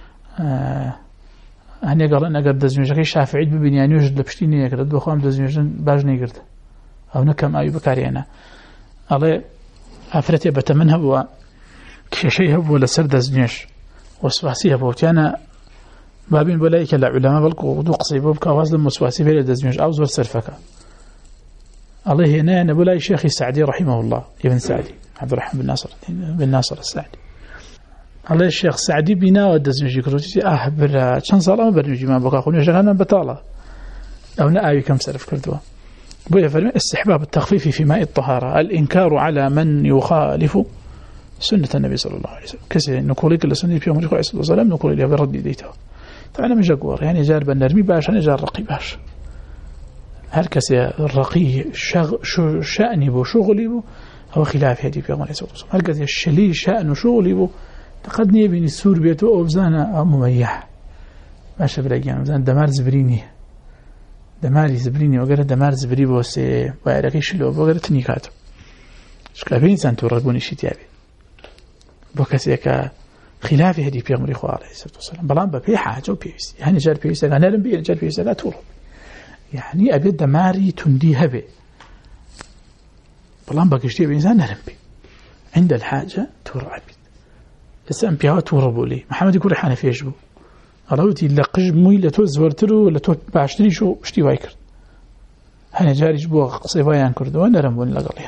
هني قرأنا قد دزميجك شافعي ببني يعني يوجد لبشتيني يقرد بخوام دزميجن باجني يقرد أو نكم أي بكارينا الله أفرتي بتمنها بوا كشيء هو ولا سر دزميج وسواسيها بوتيانا بابين بلايك العلماء بلقوا ودو قصيبه بكواز المسواسي بلا دزميج أو زور صرفك الله هنا نبولاي شيخ السعدي رحمه الله ابن سعدي عبد الرحمن بن ناصر السعدي الله الشيخ السعدي بنا ودزمجي كروتي برا كان صار ما برنجي ما بقى خوني شغلنا بطاله او ناوي كم سلف كردوا بويا فرمي استحباب التخفيف في ماء الطهارة الإنكار على من يخالف سنة النبي صلى الله عليه وسلم كسي نقول كل سنة في يوم الرسول صلى الله عليه وسلم نقول له برد ديته طبعا مش جوار يعني جار بنرمي باش انا جار رقي باش هل كسي الرقي شأني بو شغلي بو هو خلاف هدي في يوم الرسول هل كسي الشلي شأن شغلي بو قد نيبني السور بيته أو بزانا مميح ماشي بلاقيان بزان دمار زبريني دماري زبريني وقرأ دمار زبري بوسي وعلاقي شلو وقرأ تنيكاتو شكافي إنسان تورقوني شتيابي بوكسيكا خلاف هدي في يوم الرسول عليه الصلاة والسلام بلان ببي حاجة وبيوسي يعني جار بيوسي أنا لم بيه جار بيوسي لا تورب يعني أبي دماري تندي هبي بلان بكشتي بإنسان نرم بي عند الحاجة تورب لسان بيها توربوا لي محمد يقول حنا في يجبو أراودي لقج موي لتوزورترو لتو بعشتري شو اشتي وايكر هنا جاري جبوا قصيبايان كردو ونرم بون لقليها